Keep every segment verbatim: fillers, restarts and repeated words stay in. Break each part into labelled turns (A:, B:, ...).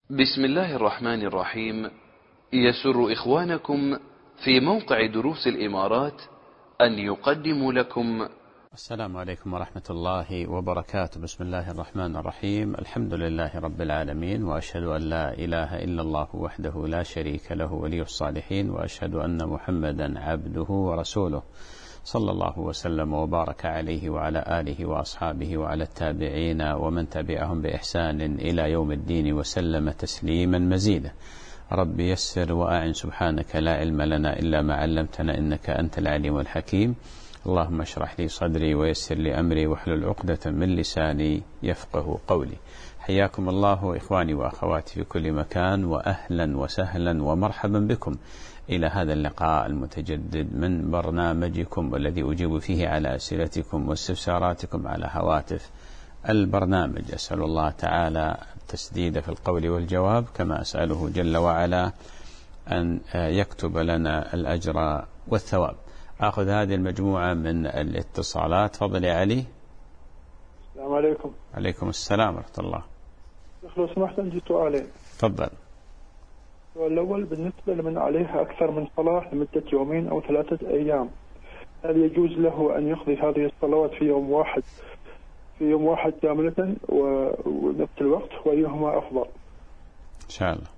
A: بسم الله الرحمن الرحيم. يسر إخوانكم في موقع دروس الإمارات أن يقدموا لكم.
B: السلام عليكم ورحمة الله وبركاته. بسم الله الرحمن الرحيم. الحمد لله رب العالمين، وأشهد أن لا إله إلا الله وحده لا شريك له ولي الصالحين، وأشهد أن محمدا عبده ورسوله صلى الله وسلم وبارك عليه وعلى آله وأصحابه وعلى التابعين ومن تبعهم بإحسان إلى يوم الدين وسلم تسليما مزيدا. رب يسر وأعن، سبحانك لا علم لنا إلا ما علمتنا إنك أنت العليم الحكيم. اللهم اشرح لي صدري ويسر لي أمري واحلل عقدة من لساني يفقه قولي. حياكم الله إخواني وأخواتي في كل مكان، وأهلا وسهلا ومرحبا بكم إلى هذا اللقاء المتجدد من برنامجكم والذي أجيب فيه على أسئلتكم واستفساراتكم على هواتف البرنامج. أسأل الله تعالى التسديد في القول والجواب، كما أسأله جل وعلا أن يكتب لنا الأجر والثواب. أخذ هذه المجموعة من الاتصالات. فضل يا علي.
C: السلام عليكم.
B: عليكم السلام ورحمة الله.
C: لو سمحت عندي سؤالين.
B: تفضل.
C: السؤال الأول بالنسبة لمن عليها أكثر من صلاة لمدة يومين أو ثلاثة أيام، هل يجوز له أن يقضي هذه الصلوات في يوم واحد في يوم واحد كاملة ونفس الوقت، وأيهما أفضل؟
B: إن شاء الله.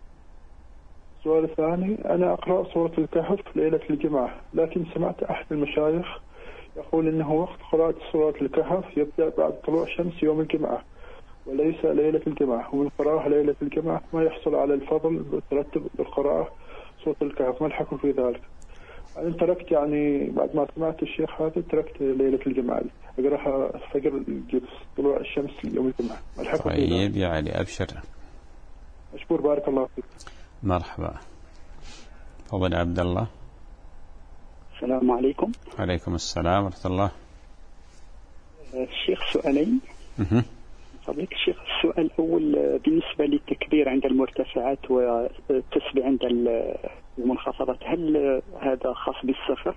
C: السؤال الثاني، أنا أقرأ سورة الكهف ليلة الجمعة، لكن سمعت أحد المشايخ يقول إنه وقت قراءة سورة الكهف يبدأ بعد طلوع الشمس يوم الجمعة وليس ليلة الجمعة، ومن قراءة ليلة الجمعة ما يحصل على الفضل بالترتب بالقراءة سورة الكهف. ما الحكم في ذلك؟ أنا تركت يعني بعد ما سمعت الشيخ هذا تركت ليلة الجمعة أقرأها فجر طلوع الشمس يوم الجمعة. ما الحكم في ذلك؟
B: طيب يا علي أبشر.
C: مشكور، بارك الله فيك.
B: مرحبا. فضل عبد الله.
D: السلام عليكم.
B: عليكم السلام ورحمة الله.
D: الشيخ سؤالين. فضلك الشيخ، السؤال الأول بالنسبة للتكبير عند المرتفعات والتسبيح عند المنخفضات، هل هذا خاص بالسفر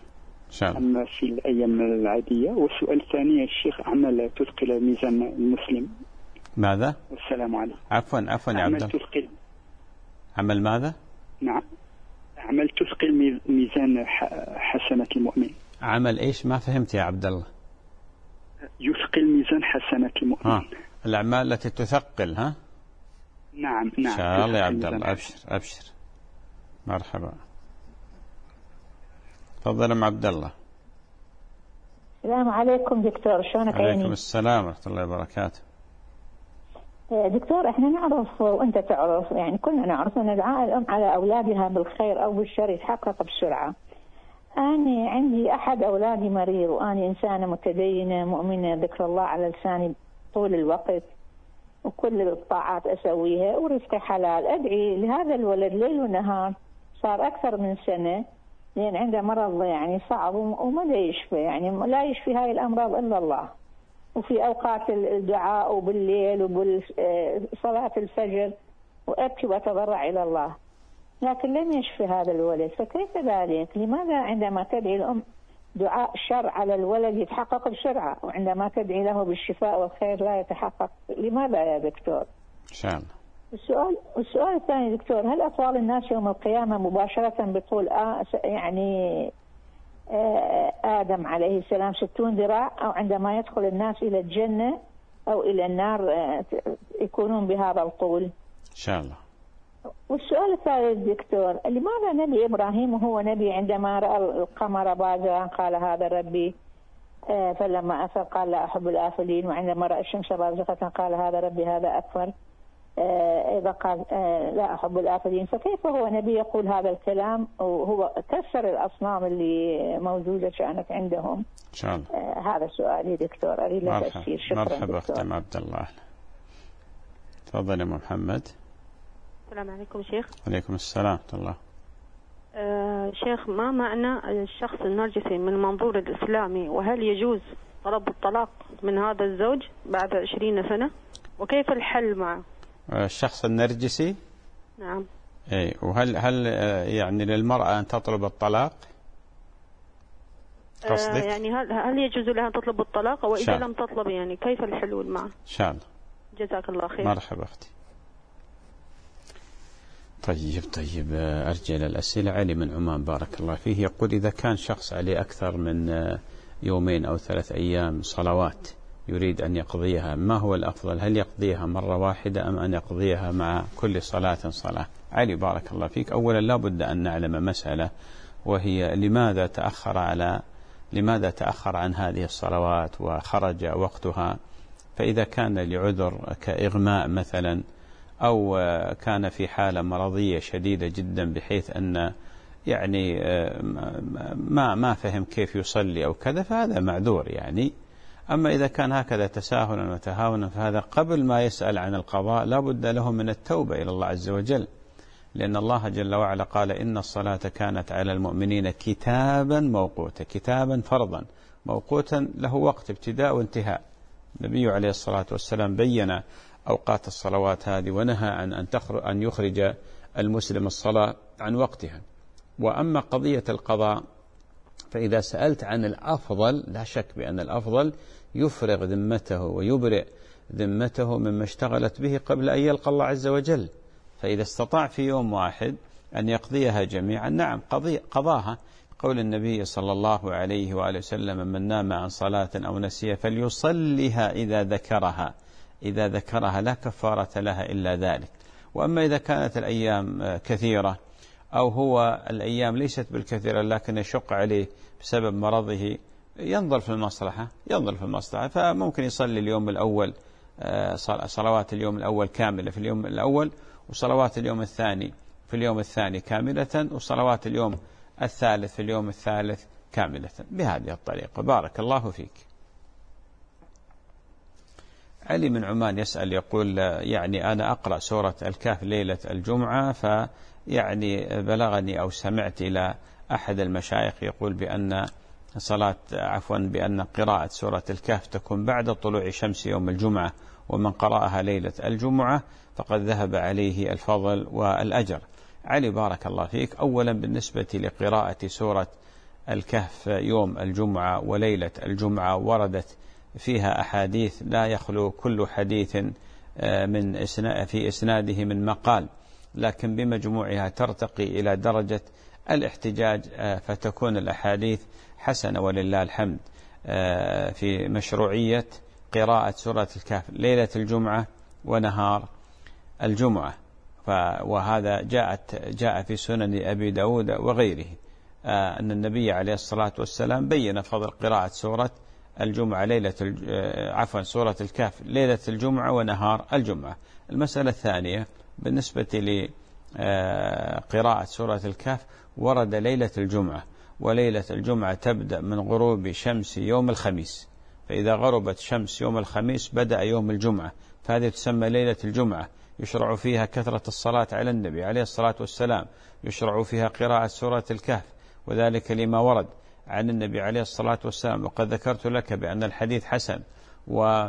D: أم في الأيام العادية؟ والسؤال الثاني الشيخ، عمل تثقل ميزان المسلم.
B: ماذا؟
D: والسلام عليكم.
B: عفوا عفوا يا عبد الله.
D: عمل تثقل.
B: عمل ماذا؟
D: نعم، عمل تثقل ميزان حسنة المؤمن.
B: عمل إيش؟ ما فهمت يا عبد الله.
D: يثقل ميزان حسنة المؤمن.
B: ها. الأعمال التي تثقل. ها.
D: نعم نعم.
B: إن شاء الله يا عبد الله. أبشر أبشر. مرحبا. تفضل أم عبد الله.
E: السلام عليكم دكتور، شلونك؟
B: عليكم السلام ورحمة الله وبركاته.
E: دكتور، احنا نعرف وانت تعرف، يعني كلنا نعرف ان دعاء الام على اولادها بالخير او بالشر يتحقق بسرعه. أنا عندي أحد أولادي مريض، وأنا إنسانة متدينة مؤمنة ذكر الله على لساني طول الوقت، وكل الطاعات أسويها ورزقي حلال. أدعي لهذا الولد ليل ونهار، صار أكثر من سنة، لأن عنده مرض يعني صعب وما لا يشفى، يعني لا يشفي هاي الأمراض إلا الله. وفي أوقات الدعاء وبالليل وبالصلاة الفجر وأبكي وأتضرع إلى الله، لكن لم يشفي هذا الولد. فكيف ذلك؟ لماذا عندما تدعي الأم دعاء شر على الولد يتحقق بسرعة، وعندما تدعي له بالشفاء والخير لا يتحقق؟ لماذا يا دكتور؟
B: إن شاء الله.
E: السؤال السؤال الثاني دكتور، هل أطفال الناس يوم القيامة مباشرة بطول آه يعني آه آدم عليه السلام ستون ذراع، أو عندما يدخل الناس إلى الجنة أو إلى النار آه يكونون بهذا الطول؟
B: إن شاء الله.
E: والسؤال الثالث دكتور، لماذا نبي إبراهيم وهو نبي عندما رأى القمر بازغا قال هذا ربي، آه فلما أفل قال لا أحب الآفلين، وعندما رأى الشمس بازغة قال هذا ربي هذا أكبر، آه إذا قال آه لا أحب الآفلين، فكيف هو نبي يقول هذا الكلام وهو كسر الأصنام اللي موجودة كانت عندهم؟
B: إن شاء الله.
E: آه هذا سؤالي دكتور، أريد له تفسير. شكرا.
B: مرحبا أختي عبد الله. تفضل يا محمد.
F: السلام عليكم شيخ.
B: عليكم السلام ورحمة الله.
F: آه شيخ، ما معنى الشخص النرجسي من منظور الإسلامي، وهل يجوز طلب الطلاق من هذا الزوج بعد عشرين سنة، وكيف الحل معه؟
B: الشخص النرجسي.
F: نعم.
B: إيه، وهل هل يعني للمرأة أن تطلب الطلاق؟ قصدك؟
F: آه يعني هل هل يجوز لها أن تطلب الطلاق، وإذا لم تطلب يعني كيف الحلول معه؟
B: إن شاء الله.
F: جزاك الله خير.
B: مرحبا أختي. طيب طيب أرجع للأسئلة. علي من عمان بارك الله فيه يقول إذا كان شخص عليه أكثر من يومين أو ثلاث أيام صلوات يريد أن يقضيها، ما هو الأفضل؟ هل يقضيها مرة واحدة أم أن يقضيها مع كل صلاة صلاة؟ علي بارك الله فيك، أولا لا بد أن نعلم مسألة، وهي لماذا تأخر على لماذا تأخر عن هذه الصلوات وخرج وقتها. فإذا كان لعذر كإغماء مثلا، أو كان في حالة مرضية شديدة جدا بحيث أن يعني ما ما فهم كيف يصلي أو كذا، فهذا معذور يعني. أما إذا كان هكذا تساهلا وتهاونا، فهذا قبل ما يسأل عن القضاء لا بد له من التوبة إلى الله عز وجل، لأن الله جل وعلا قال إن الصلاة كانت على المؤمنين كتابا موقوتا، كتابا فرضا موقوتا له وقت ابتداء وانتهاء. النبي عليه الصلاة والسلام بين أوقات الصلوات هذه ونهى عن أن أن يخرج المسلم الصلاة عن وقتها. وأما قضية القضاء، فإذا سألت عن الأفضل لا شك بأن الأفضل يفرغ ذمته ويبرئ ذمته مما اشتغلت به قبل أن يلقى الله عز وجل. فإذا استطاع في يوم واحد أن يقضيها جميعا، نعم قضي قضاها. قول النبي صلى الله عليه وآله وسلم من نام عن صلاة أو نسي فليصلها إذا ذكرها، إذا ذكرها لا كفارة لها إلا ذلك. وأما إذا كانت الأيام كثيرة أو هو الأيام ليست بالكثيرة لكن يشق عليه بسبب مرضه، ينظر في المصلحة ينظر في المصلحة فممكن يصلي اليوم الأول صلوات اليوم الأول كاملة في اليوم الأول، وصلوات اليوم الثاني في اليوم الثاني كاملة، وصلوات اليوم الثالث في اليوم الثالث كاملة، بهذه الطريقة. بارك الله فيك. علي من عمان يسأل يقول يعني أنا أقرأ سورة الكهف ليلة الجمعة، فيعني بلغني أو سمعت إلى أحد المشايخ يقول بأن صلاة عفوا بأن قراءة سورة الكهف تكون بعد طلوع شمس يوم الجمعة، ومن قرأها ليلة الجمعة فقد ذهب عليه الفضل والأجر. علي بارك الله فيك، أولا بالنسبة لقراءة سورة الكهف يوم الجمعة وليلة الجمعة وردت فيها أحاديث لا يخلو كل حديث من إسنا في إسناده من مقال، لكن بمجموعها ترتقي إلى درجة الاحتجاج، فتكون الأحاديث حسنة ولله الحمد في مشروعية قراءة سورة الكهف ليلة الجمعة ونهار الجمعة. وهذا جاءت جاء في سنن أبي داود وغيره أن النبي عليه الصلاة والسلام بين فضل قراءة سورة الجمعة ليلة عفوا سورة الكهف ليلة الجمعة ونهار الجمعة. المسألة الثانية بالنسبة لقراءة سورة الكهف، ورد ليلة الجمعة، وليلة الجمعة تبدأ من غروب شمس يوم الخميس، فإذا غربت شمس يوم الخميس بدأ يوم الجمعة، فهذه تسمى ليلة الجمعة. يشرع فيها كثرة الصلاة على النبي عليه الصلاة والسلام، يشرع فيها قراءة سورة الكهف، وذلك لما ورد عن النبي عليه الصلاة والسلام. وقد ذكرت لك بأن الحديث حسن. و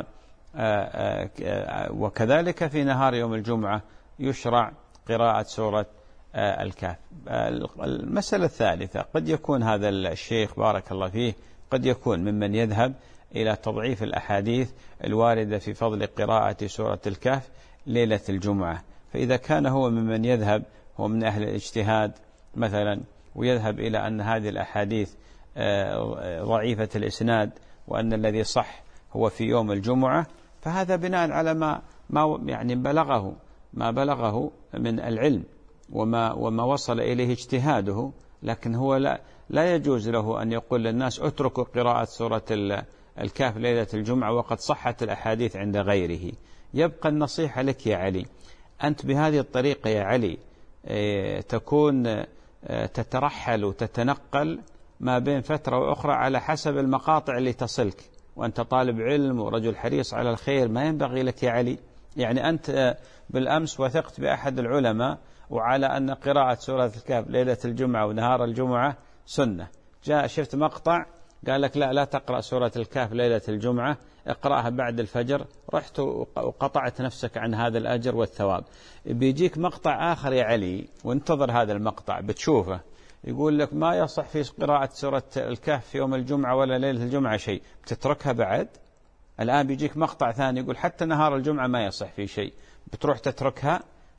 B: وكذلك في نهار يوم الجمعة يشرع قراءة سورة الكهف. المسألة الثالثة، قد يكون هذا الشيخ بارك الله فيه قد يكون ممن يذهب إلى تضعيف الأحاديث الواردة في فضل قراءة سورة الكهف ليلة الجمعة. فإذا كان هو ممن يذهب هو من أهل الاجتهاد مثلا، ويذهب إلى أن هذه الأحاديث ضعيفة الإسناد وأن الذي صح هو في يوم الجمعة، فهذا بناء على ما ما يعني بلغه ما بلغه من العلم وما وما وصل إليه اجتهاده. لكن هو لا لا يجوز له أن يقول للناس اتركوا قراءة سورة الكهف ليلة الجمعة وقد صحت الأحاديث عند غيره. يبقى النصيحة لك يا علي، أنت بهذه الطريقة يا علي تكون تترحل وتتنقل ما بين فترة وأخرى على حسب المقاطع اللي تصلك، وأنت طالب علم ورجل حريص على الخير، ما ينبغي لك يا علي. يعني أنت بالأمس وثقت بأحد العلماء وعلى أن قراءة سورة الكهف ليلة الجمعة ونهار الجمعة سنة، جاء شفت مقطع قال لك لا لا تقرأ سورة الكهف ليلة الجمعة، اقرأها بعد الفجر، رحت وقطعت نفسك عن هذا الأجر والثواب. بيجيك مقطع آخر يا علي وانتظر هذا المقطع بتشوفه، يقول لك ما يصح في قراءة سورة الكهف في يوم الجمعة ولا ليلة الجمعة شيء، بتتركها بعد. الآن بيجيك مقطع ثاني يقول حتى نهار الجمعة ما يصح فيه شيء، بتروح تتركها.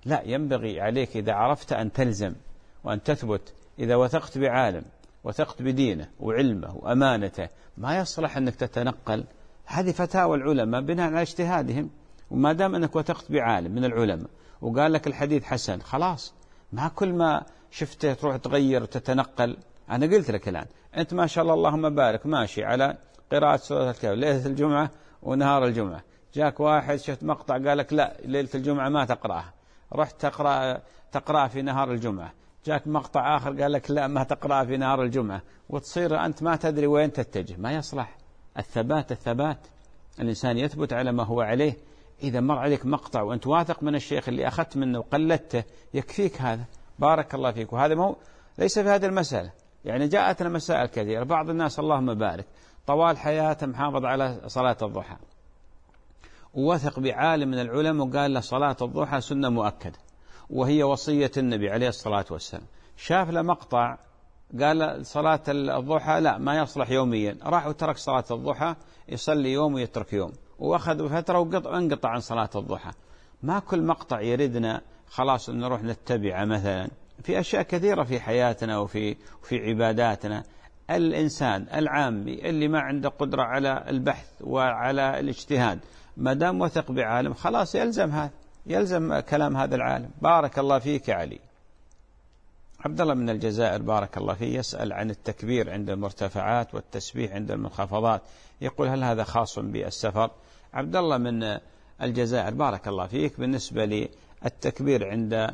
B: لا، ينبغي عليك إذا عرفت أن تلزم وأن تثبت. إذا وثقت بعالم، وثقت بدينه وعلمه وأمانته، ما يصلح أنك تتنقل. هذه فتاوى العلماء بناء على اجتهادهم، وما دام أنك وثقت بعالم من العلماء وقال لك الحديث حسن، خلاص، ما كل ما شفته تروح تغير وتتنقل. أنا قلت لك الآن أنت ما شاء الله اللهم بارك ماشي على قراءة سورة الكهف ليلة الجمعة ونهار الجمعة، جاك واحد شفت مقطع قال لك لا ليلة الجمعة ما تقرأها، رحت تقرأ تقرأ في نهار الجمعة، جاك مقطع آخر قال لك لا ما تقرأ في نهار الجمعة، وتصير أنت ما تدري وين تتجه. ما يصلح. الثبات الثبات، الإنسان يثبت على ما هو عليه. إذا مر عليك مقطع وأنت واثق من الشيخ اللي أخذت منه وقلدته، يكفيك هذا. بارك الله فيك. وهذا مو ليس في هذه المسألة، يعني جاءتنا مسائل كثيرة. بعض الناس اللهم بارك طوال حياته محافظ على صلاة الضحى، ووثق بعالم من العلماء وقال له صلاة الضحى سنة مؤكدة وهي وصية النبي عليه الصلاة والسلام. شاف له مقطع قال صلاة الضحى لا ما يصلح يوميا، راح وترك صلاة الضحى، يصلي يوم ويترك يوم، وأخذ فترة وانقطع عن صلاة الضحى. ما كل مقطع يردنا خلاص أن نروح نتبعه. مثلا في أشياء كثيرة في حياتنا وفي في عباداتنا، الإنسان العامي اللي ما عنده قدرة على البحث وعلى الاجتهاد، ما دام وثق بعالم خلاص يلزم هذا، يلزم كلام هذا العالم. بارك الله فيك يا علي. عبد الله من الجزائر بارك الله فيه يسأل عن التكبير عند المرتفعات والتسبيح عند المنخفضات، يقول هل هذا خاص بالسفر؟ عبد الله من الجزائر بارك الله فيك، بالنسبة للتكبير عند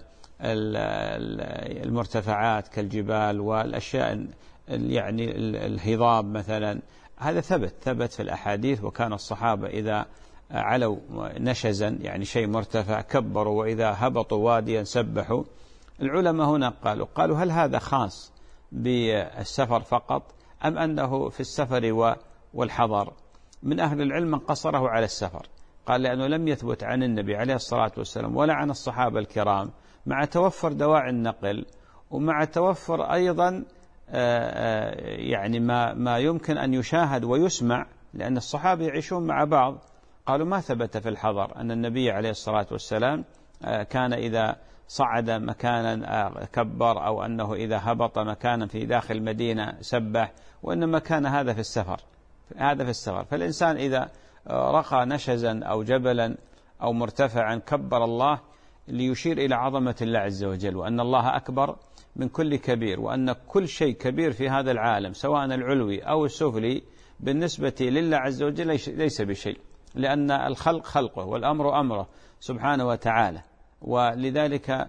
B: المرتفعات كالجبال والأشياء يعني الهضاب مثلا، هذا ثبت ثبت في الأحاديث، وكان الصحابة إذا علوا نشزا يعني شيء مرتفع كبروا، وإذا هبطوا واديا سبحوا. العلماء هنا قالوا قالوا هل هذا خاص بالسفر فقط أم أنه في السفر والحضر؟ من أهل العلم من قصره على السفر، قال لأنه لم يثبت عن النبي عليه الصلاة والسلام ولا عن الصحابة الكرام، مع توفر دواعي النقل ومع توفر أيضا يعني ما ما يمكن أن يشاهد ويسمع، لأن الصحابة يعيشون مع بعض. قالوا ما ثبت في الحضر أن النبي عليه الصلاة والسلام كان إذا صعد مكانا كبر، أو أنه إذا هبط مكانا في داخل المدينة سبح، وإنما كان هذا في السفر. هذا في السفر. فالإنسان إذا رقى نشزا أو جبلا أو مرتفعا كبر الله ليشير إلى عظمة الله عز وجل، وأن الله أكبر من كل كبير، وأن كل شيء كبير في هذا العالم سواء العلوي أو السفلي بالنسبة لله عز وجل ليس بشيء، لأن الخلق خلقه والأمر أمره سبحانه وتعالى. ولذلك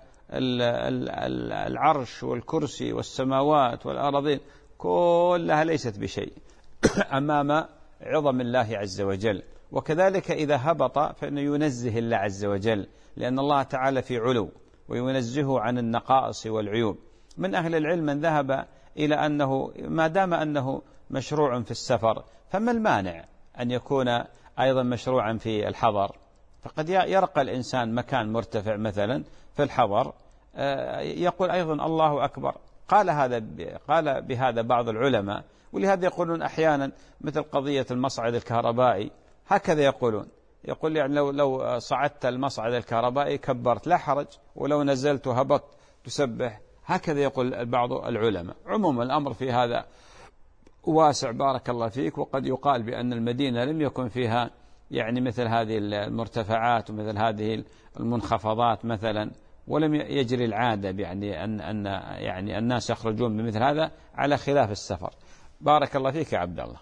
B: العرش والكرسي والسماوات والأراضين كلها ليست بشيء أمام عظم الله عز وجل. وكذلك إذا هبط فإنه ينزه الله عز وجل، لأن الله تعالى في علو وينزهه عن النقائص والعيوب. من أهل العلم من ذهب إلى أنه ما دام أنه مشروع في السفر، فما المانع أن يكون أيضا مشروعا في الحضر؟ فقد يرقى الإنسان مكان مرتفع مثلا في الحضر يقول أيضا الله أكبر. قال هذا قال بهذا بعض العلماء، ولهذا يقولون أحيانا مثل قضية المصعد الكهربائي هكذا يقولون، يقول يعني لو لو صعدت المصعد الكهربائي كبرت لا حرج، ولو نزلت وهبطت تسبح، هكذا يقول بعض العلماء. عموما الأمر في هذا واسع بارك الله فيك. وقد يقال بأن المدينة لم يكن فيها يعني مثل هذه المرتفعات ومثل هذه المنخفضات مثلا، ولم يجري العادة يعني أن أن يعني الناس يخرجون بمثل هذا على خلاف السفر. بارك الله فيك يا عبد الله.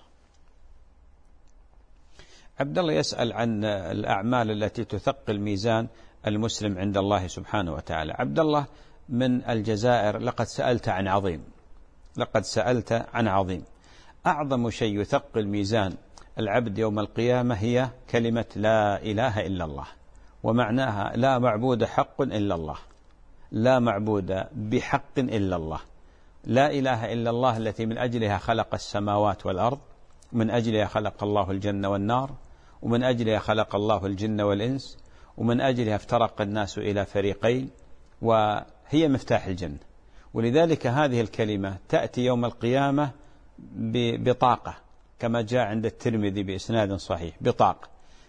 B: عبد الله يسأل عن الأعمال التي تثقل ميزان المسلم عند الله سبحانه وتعالى. عبد الله من الجزائر لقد سألت عن عظيم، لقد سألت عن عظيم. أعظم شيء يثقل ميزان العبد يوم القيامة هي كلمة لا إله إلا الله، ومعناها لا معبود حق إلا الله، لا معبود بحق إلا الله. لا إله إلا الله التي من أجلها خلق السماوات والأرض، من أجلها خلق الله الجنة والنار، ومن أجلها خلق الله الجن والإنس، ومن أجلها افترق الناس إلى فريقين، وهي مفتاح الجنة. ولذلك هذه الكلمة تأتي يوم القيامة ببطاقة كما جاء عند الترمذي بإسناد صحيح، بطاقة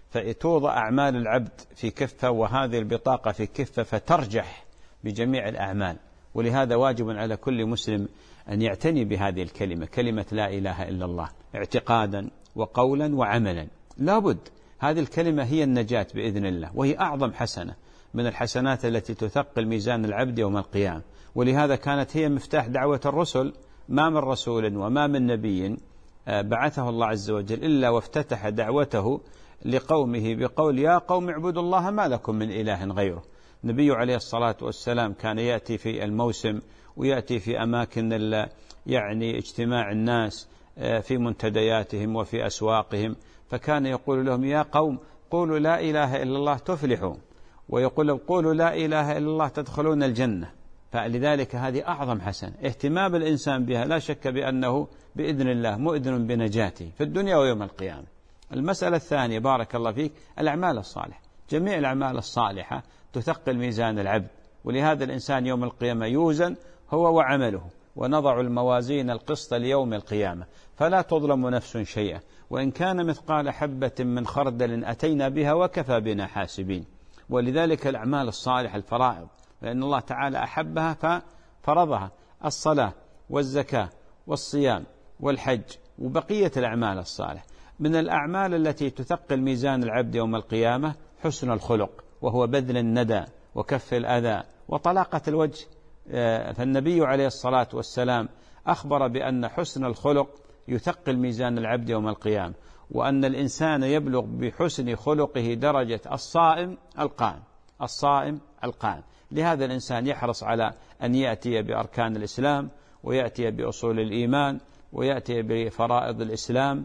B: فتوضع أعمال العبد في كفة وهذه البطاقة في كفة فترجح بجميع الأعمال. ولهذا واجب على كل مسلم أن يعتني بهذه الكلمة، كلمة لا إله إلا الله، اعتقادا وقولا وعملا. لابد هذه الكلمة هي النجاة بإذن الله، وهي أعظم حسنة من الحسنات التي تثقل ميزان العبد يوم القيامة. ولهذا كانت هي مفتاح دعوة الرسل، ما من رسول وما من نبي بعثه الله عز وجل إلا وافتتح دعوته لقومه بقول يا قوم اعبدوا الله ما لكم من إله غيره. النبي عليه الصلاة والسلام كان يأتي في الموسم ويأتي في أماكن يعني اجتماع الناس في منتدياتهم وفي أسواقهم، فكان يقول لهم يا قوم قولوا لا إله إلا الله تفلحوا، ويقول لهم قولوا لا إله إلا الله تدخلون الجنة. فلذلك هذه أعظم حسنة اهتمام الإنسان بها، لا شك بأنه بإذن الله مؤذن بنجاته في الدنيا ويوم القيامة. المسألة الثانية بارك الله فيك الأعمال الصالحة، جميع الأعمال الصالحة تثقل ميزان العبد، ولهذا الإنسان يوم القيامة يوزن هو وعمله، ونضع الموازين القسط ليوم القيامة فلا تظلم نفس شيئا وإن كان مثقال حبة من خردل أتينا بها وكفى بنا حاسبين. ولذلك الأعمال الصالحة الفرائض، لأن الله تعالى أحبها ففرضها، الصلاة والزكاة والصيام والحج وبقية الأعمال الصالحة. من الأعمال التي تثقل ميزان العبد يوم القيامة حسن الخلق، وهو بذل الندى وكف الأذى وطلاقة الوجه. فالنبي عليه الصلاة والسلام أخبر بأن حسن الخلق يثقل ميزان العبد يوم القيامة، وأن الإنسان يبلغ بحسن خلقه درجة الصائم القائم، الصائم القائم. لهذا الإنسان يحرص على أن يأتي بأركان الإسلام، ويأتي بأصول الإيمان، ويأتي بفرائض الإسلام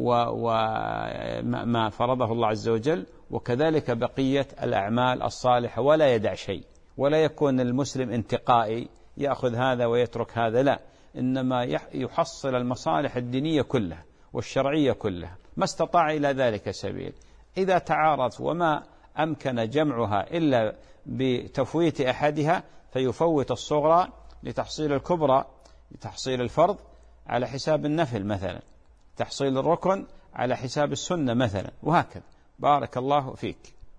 B: وما فرضه الله عز وجل، وكذلك بقية الأعمال الصالحة، ولا يدع شيء، ولا يكون المسلم انتقائي يأخذ هذا ويترك هذا، لا، إنما يحصل المصالح الدينية كلها والشرعية كلها ما استطاع إلى ذلك سبيل. إذا تعارض وما أمكن جمعها إلا بتفويت أحدها فيفوت الصغرى لتحصيل الكبرى، لتحصيل الفرض على حساب النفل مثلا، تحصيل الركن على حساب السنة مثلا، وهكذا. بارك الله فيك.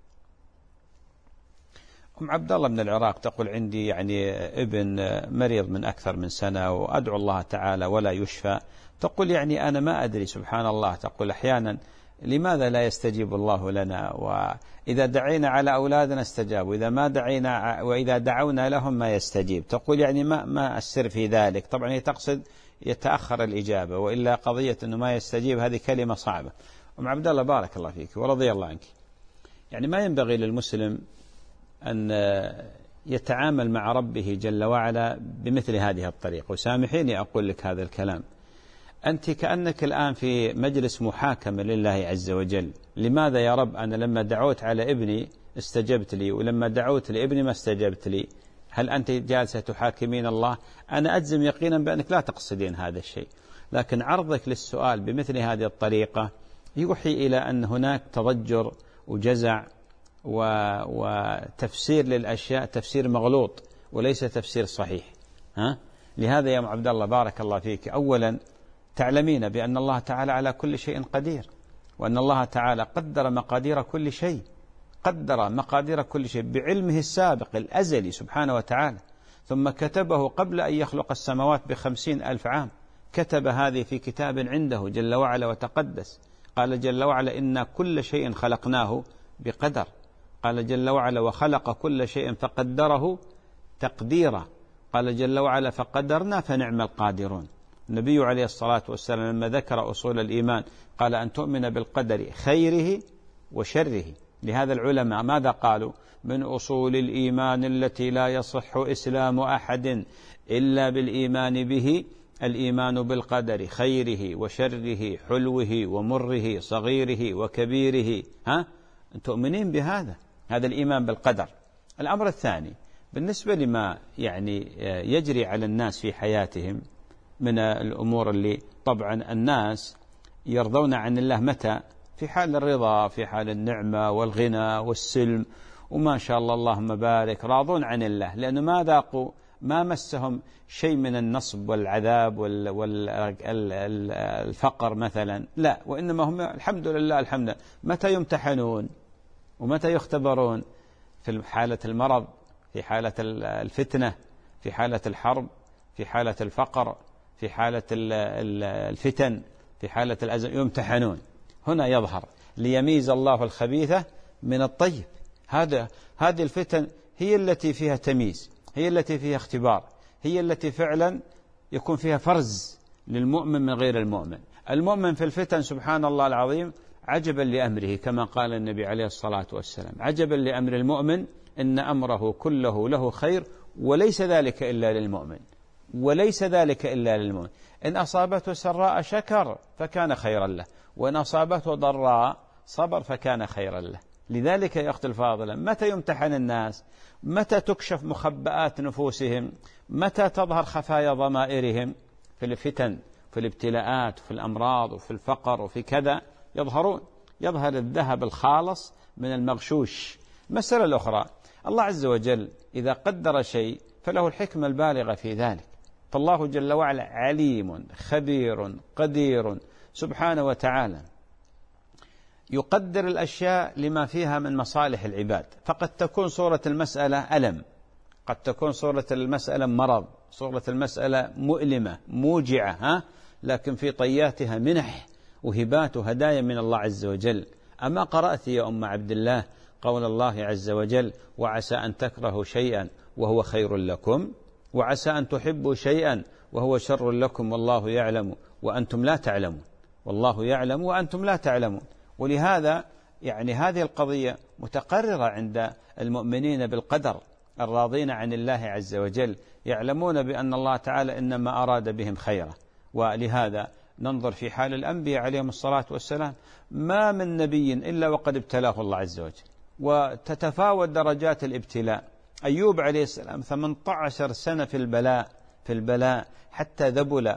B: أم عبد الله من العراق تقول عندي يعني ابن مريض من أكثر من سنة وأدعو الله تعالى ولا يشفى. تقول يعني أنا ما أدري سبحان الله، تقول أحيانا لماذا لا يستجيب الله لنا، وإذا دعينا على أولادنا استجاب، وإذا ما دعينا وإذا دعونا لهم ما يستجيب. تقول يعني ما ما السر في ذلك؟ طبعا هي تقصد يتأخر الإجابة، وإلا قضية أنه ما يستجيب هذه كلمة صعبة. أم عبد الله بارك الله فيك ورضي الله عنك، يعني ما ينبغي للمسلم أن يتعامل مع ربه جل وعلا بمثل هذه الطريقة. وسامحيني أقول لك هذا الكلام، أنت كأنك الآن في مجلس محاكمة لله عز وجل. لماذا يا رب أنا لما دعوت على ابني استجبت لي، ولما دعوت لابني ما استجبت لي؟ هل أنت جالسة تحاكمين الله؟ أنا أجزم يقينا بأنك لا تقصدين هذا الشيء، لكن عرضك للسؤال بمثل هذه الطريقة يوحي إلى أن هناك تضجر وجزع وتفسير للأشياء، تفسير مغلوط وليس تفسير صحيح. ها؟ لهذا يا أم عبد الله بارك الله فيك، أولا تعلمين بأن الله تعالى على كل شيء قدير، وأن الله تعالى قدر مقادير كل شيء، قدر مقادير كل شيء بعلمه السابق الأزلي سبحانه وتعالى، ثم كتبه قبل أن يخلق السماوات بخمسين ألف عام، كتب هذه في كتاب عنده جل وعلا وتقدس. قال جل وعلا إنا كل شيء خلقناه بقدر. قال جل وعلا وخلق كل شيء فقدره تقديرا. قال جل وعلا فقدرنا فنعم القادرون. النبي عليه الصلاة والسلام لما ذكر أصول الإيمان قال أن تؤمن بالقدر خيره وشره. لهذا العلماء ماذا قالوا؟ من أصول الإيمان التي لا يصح إسلام أحد إلا بالإيمان به الإيمان بالقدر خيره وشره، حلوه ومره، صغيره وكبيره. ها؟ تؤمنين بهذا، هذا الإيمان بالقدر. الأمر الثاني بالنسبة لما يعني يجري على الناس في حياتهم من الأمور اللي طبعا الناس يرضون عن الله متى؟ في حال الرضا، في حال النعمة والغنى والسلم، وما شاء الله اللهم بارك راضون عن الله، لأنه ما ذاقوا ما مسهم شيء من النصب والعذاب والفقر مثلا، لا، وإنما هم الحمد لله الحمد لله. متى يمتحنون ومتى يختبرون؟ في حالة المرض، في حالة الفتنة، في حالة الحرب، في حالة الفقر، في حالة الفتن، في حالة الأزل يمتحنون. هنا يظهر ليميز الله الخبيثة من الطيب. هذا هذه الفتن هي التي فيها تمييز، هي التي فيها اختبار، هي التي فعلا يكون فيها فرز للمؤمن من غير المؤمن. المؤمن في الفتن سبحان الله العظيم عجبا لأمره، كما قال النبي عليه الصلاة والسلام: عجبا لأمر المؤمن إن أمره كله له خير وليس ذلك إلا للمؤمن، وليس ذلك إلا للمؤمن. إن أصابته سراء شكر فكان خيرا له، وإن أصابته ضراء صبر فكان خيرا له. لذلك يا أختي الفاضلة، متى يمتحن الناس؟ متى تكشف مخبآت نفوسهم؟ متى تظهر خفايا ضمائرهم؟ في الفتن، في الابتلاءات، في الأمراض، وفي الفقر، وفي كذا يظهرون. يظهر الذهب الخالص من المغشوش. مسألة الأخرى، الله عز وجل إذا قدر شيء فله الحكمة البالغة في ذلك. فالله جل وعلا عليم خبير قدير سبحانه وتعالى، يقدر الأشياء لما فيها من مصالح العباد. فقد تكون صورة المسألة ألم، قد تكون صورة المسألة مرض، صورة المسألة مؤلمة موجعة، ها؟ لكن في طياتها منح وهبات وهدايا من الله عز وجل. أما قرأت يا أم عبد الله قول الله عز وجل: وعسى أن تكرهوا شيئا وهو خير لكم، وعسى أن تحبوا شيئا وهو شر لكم، والله يعلم وأنتم لا تعلمون، والله يعلم وأنتم لا تعلمون. ولهذا يعني هذه القضية متقررة عند المؤمنين بالقدر الراضين عن الله عز وجل، يعلمون بأن الله تعالى إنما أراد بهم خيرا. ولهذا ننظر في حال الأنبياء عليهم الصلاة والسلام، ما من نبي إلا وقد ابتلاه الله عز وجل، وتتفاوت درجات الابتلاء. أيوب عليه السلام ثمانية عشر سنة في البلاء في البلاء حتى ذبل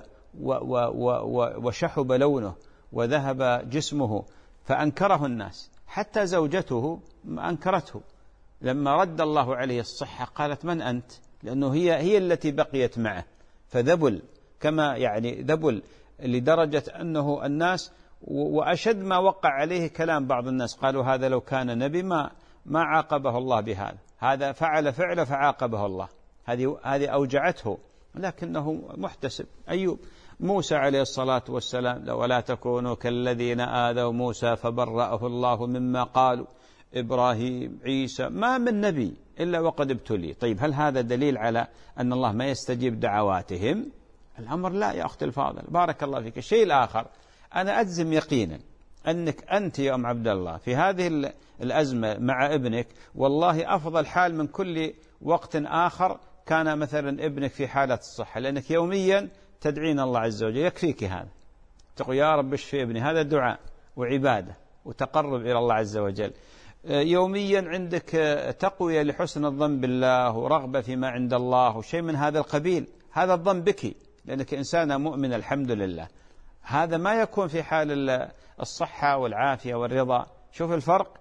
B: وشحب لونه وذهب جسمه، فأنكره الناس، حتى زوجته أنكرته. لما رد الله عليه الصحة قالت: من أنت؟ لأنه هي هي التي بقيت معه، فذبل كما يعني ذبل لدرجة أنه الناس، وأشد ما وقع عليه كلام بعض الناس، قالوا: هذا لو كان نبي ما ما عاقبه الله بهذا، هذا فعل فعل فعاقبه الله. هذه هذه أوجعته، لكنه محتسب. أيوب، موسى عليه الصلاة والسلام: ولا تكونوا كالذين آذوا موسى فبرأه الله مما قالوا. إبراهيم، عيسى، ما من نبي إلا وقد ابتلي. طيب، هل هذا دليل على أن الله ما يستجيب دعواتهم؟ الأمر لا يا أختي الفاضل، بارك الله فيك. الشيء الآخر، أنا أجزم يقينا أنك أنت يا أم عبد الله في هذه الأزمة مع ابنك والله أفضل حال من كل وقت آخر كان مثلا ابنك في حالة الصحة، لأنك يوميا تدعين الله عز وجل. يكفيك هذا، تقول: يا رب اشفي ابني. هذا دعاء وعبادة وتقرب إلى الله عز وجل. يوميا عندك تقوية لحسن الظن بالله ورغبة فيما عند الله وشيء من هذا القبيل. هذا الظن بك لأنك إنسانة مؤمنة الحمد لله. هذا ما يكون في حال الصحة والعافية والرضا. شوف الفرق،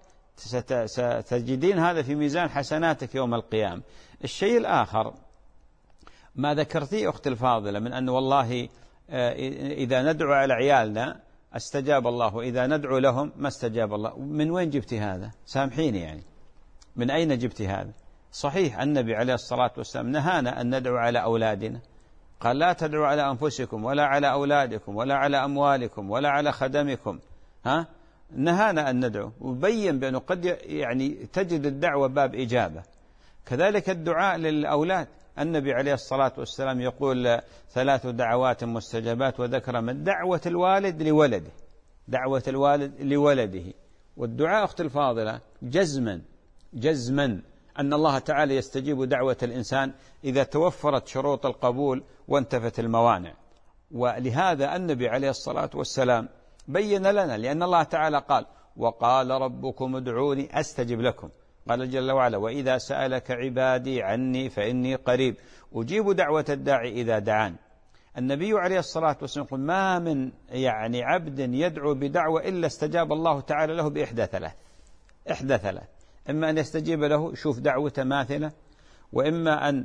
B: ستجدين هذا في ميزان حسناتك يوم القيامة. الشيء الآخر ما ذكرتيه أختي الفاضلة من أن والله إذا ندعو على عيالنا استجاب الله، وإذا ندعو لهم ما استجاب الله. من وين جبت هذا؟ سامحيني، يعني من أين جبت هذا؟ صحيح النبي عليه الصلاة والسلام نهانا أن ندعو على أولادنا، قال: لا تدعوا على أنفسكم ولا على أولادكم ولا على أموالكم ولا على خدمكم. ها؟ نهانا أن ندعو، وبين بأنه قد يعني تجد الدعوة باب إجابة. كذلك الدعاء للأولاد، النبي عليه الصلاة والسلام يقول: ثلاث دعوات مستجابات، وذكر من دعوة الوالد لولده، دعوة الوالد لولده. والدعاء أختي الفاضلة جزما جزما أن الله تعالى يستجيب دعوة الإنسان إذا توفرت شروط القبول وانتفت الموانع. ولهذا النبي عليه الصلاة والسلام بين لنا، لأن الله تعالى قال: وقال ربكم ادعوني أستجب لكم. قال جل وعلا: وإذا سألك عبادي عني فإني قريب أجيب دعوة الداعي إذا دعان. النبي عليه الصلاة والسلام يقول: ما من يعني عبد يدعو بدعوة إلا استجاب الله تعالى له بإحدى ثلاث إحدى ثلاث إما أن يستجيب له، شوف دعوة ماثلة، وإما أن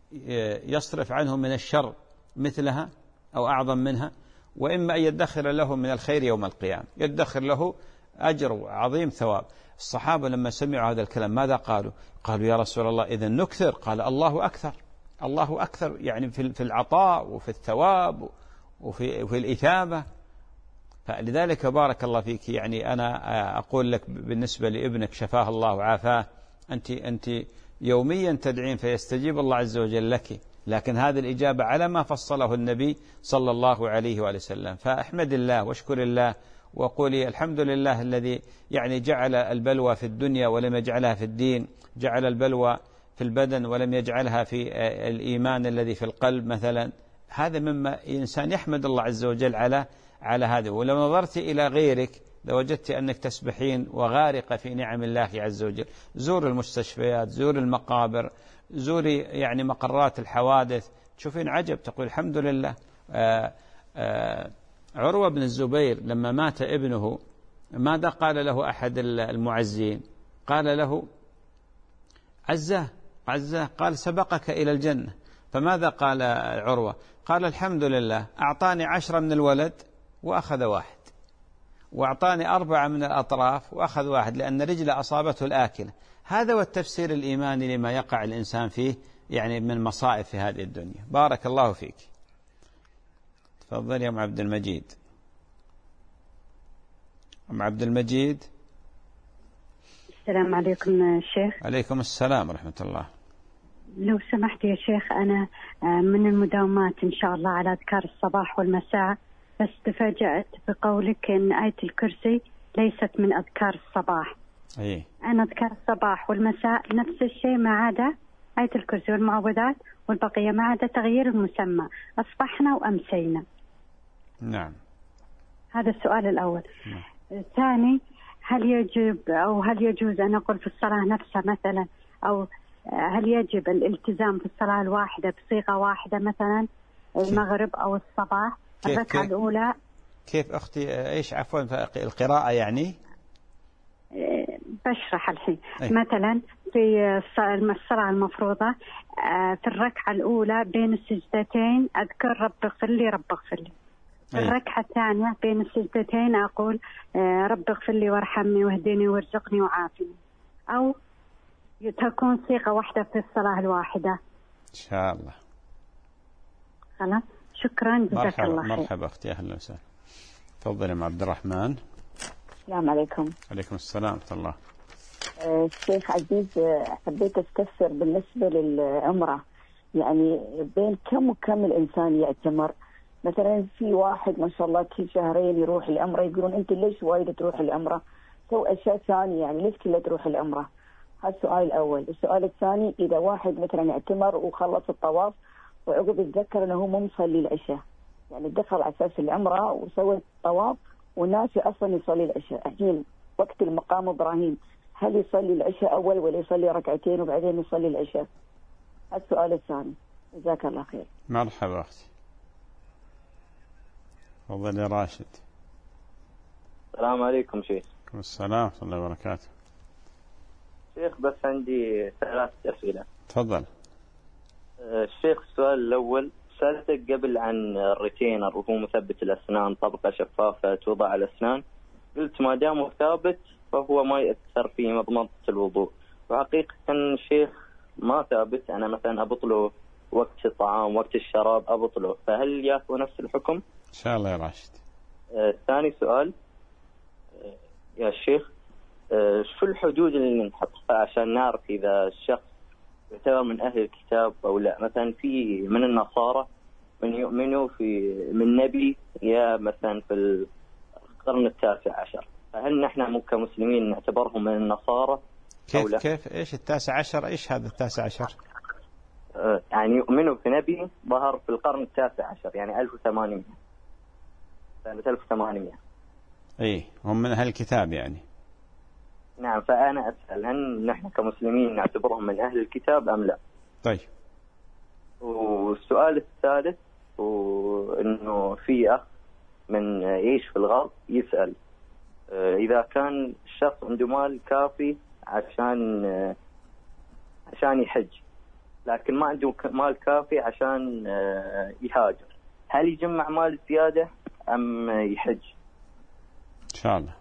B: يصرف عنه من الشر مثلها أو أعظم منها، وإما أن يدخر له من الخير يوم القيامة، يدخر له أجر عظيم ثواب. الصحابة لما سمعوا هذا الكلام ماذا قالوا؟ قالوا يا رسول الله إذن نكثر. قال الله أكثر، الله أكثر يعني في العطاء وفي الثواب وفي, وفي الإثابة. فلذلك بارك الله فيك، يعني أنا أقول لك بالنسبة لابنك شفاه الله وعافاه، أنت, أنت يوميا تدعين فيستجيب الله عز وجل لك، لكن هذه الإجابة على ما فصله النبي صلى الله عليه وآله وسلم. فأحمد الله واشكر الله وقولي الحمد لله الذي يعني جعل البلوى في الدنيا ولم يجعلها في الدين، جعل البلوى في البدن ولم يجعلها في الإيمان الذي في القلب مثلا. هذا مما إنسان يحمد الله عز وجل على على هذا. ولو نظرت إلى غيرك لوجدت أنك تسبحين وغارقة في نعم الله عز وجل. زور المستشفيات، زور المقابر، زوري يعني مقرات الحوادث، تشوفين عجب تقول الحمد لله. آآ آآ عروة بن الزبير لما مات ابنه ماذا قال له أحد المعزين؟ قال له عزاه عزاه، قال سبقك إلى الجنة. فماذا قال عروة؟ قال الحمد لله أعطاني عشرة من الولد وأخذ واحد، وأعطاني أربعة من الأطراف وأخذ واحد، لأن رجله أصابته الآكلة. هذا هو التفسير الإيماني لما يقع الإنسان فيه يعني من مصائب في هذه الدنيا. بارك الله فيك. تفضل يا أم عبد المجيد. أم عبد المجيد.
G: السلام عليكم شيخ.
B: عليكم السلام ورحمة الله.
G: لو سمحت يا شيخ، أنا من المداومات إن شاء الله على أذكار الصباح والمساء، بس تفاجأت بقولك أن آية الكرسي ليست من أذكار الصباح.
B: أيه.
G: أنا أذكار الصباح والمساء نفس الشيء ما عدا آية الكرسي والمعوذات، والبقية ما عدا تغيير المسمى، أصبحنا وأمسينا.
B: نعم.
G: هذا السؤال الأول.
B: نعم.
G: الثاني، هل يجب أو هل يجوز أن أقول في الصلاة نفسها مثلا، أو هل يجب الالتزام في الصلاة الواحدة بصيغة واحدة مثلا المغرب أو الصباح الركعة الأولى؟
B: كيف أختي؟ إيش عفوا القراءة يعني؟
G: بشرح الحين.
B: أي.
G: مثلا في الصلاة المفروضة في الركعة الأولى بين السجدتين أذكر رب اغفر لي رب اغفر لي. في الركعة الثانية بين السجدتين أقول رب اغفر لي وارحمني واهدني وارزقني وعافني، أو تكون صيغة واحدة في الصلاة الواحدة
B: إن شاء الله.
G: خلاص، شكرا جزاك الله خير.
B: مرحبا أختي، أهلا وسهلا. تفضلي مع عبد الرحمن.
H: السلام عليكم.
B: عليكم السلام ورحمة الله.
H: أه شيخ عزيز، حبيت استفسر بالنسبة للعمرة، يعني بين كم وكم الإنسان يعتمر؟ مثلا في واحد ما شاء الله كل شهرين يروح العمرة، يقولون أنت ليش وايد تروح العمرة؟ سوي أشياء ثانية، يعني ليش كله تروح العمرة؟ هذا السؤال الأول. السؤال الثاني، إذا واحد مثلا اعتمر وخلص الطواف وعقب يتذكر أنه هو مو مصلي العشاء، يعني دخل على أساس العمرة وسوى الطواف والناس أصلا يصلي العشاء، الحين وقت المقام إبراهيم هل يصلي العشاء أول ولا يصلي ركعتين وبعدين يصلي العشاء؟ هذا السؤال الثاني. جزاك الله خير.
B: مرحبا أختي. تفضل يا راشد.
I: السلام عليكم شيخ.
B: عليكم السلام ورحمة الله وبركاته.
I: شيخ بس عندي ثلاث أسئلة.
B: تفضل.
I: الشيخ السؤال الأول، سألتك قبل عن الريتينر وهو مثبت الأسنان، طبقة شفافة توضع على الأسنان، قلت ما دامه ثابت فهو ما يأثر في مضمضة الوضوء، وحقيقة الشيخ ما ثابت. أنا مثلا أبطله وقت الطعام وقت الشراب أبطله، فهل يأخذ نفس الحكم؟
B: إن شاء الله يا راشد.
I: آه ثاني سؤال، آه يا شيخ، آه شو الحدود اللي نحطها عشان نعرف إذا الشخص يعتبر من أهل الكتاب أو لا؟ مثلا في من النصارى من يؤمنوا في من نبي يا مثلا في القرن التاسع عشر، فهل نحن كمسلمين نعتبرهم من النصارى
B: كيف
I: أو لا؟
B: كيف إيش التاسع عشر؟ إيش هذا التاسع عشر؟
I: آه يعني يؤمنوا في نبي ظهر في القرن التاسع عشر، يعني ألف وثمانمائة سنة ألف وثمانمائة.
B: إيه، هم من أهل الكتاب يعني.
I: نعم، فأنا أسأل هل نحن كمسلمين نعتبرهم من أهل الكتاب أم لا؟
B: طيب.
I: والسؤال الثالث، وإنه في أخ من يعيش في الغرب يسأل إذا كان الشخص عنده مال كافي عشان عشان يحج، لكن ما عنده مال كافي عشان يهاجر، هل يجمع مال زيادة أم يحج؟
B: إن شاء الله.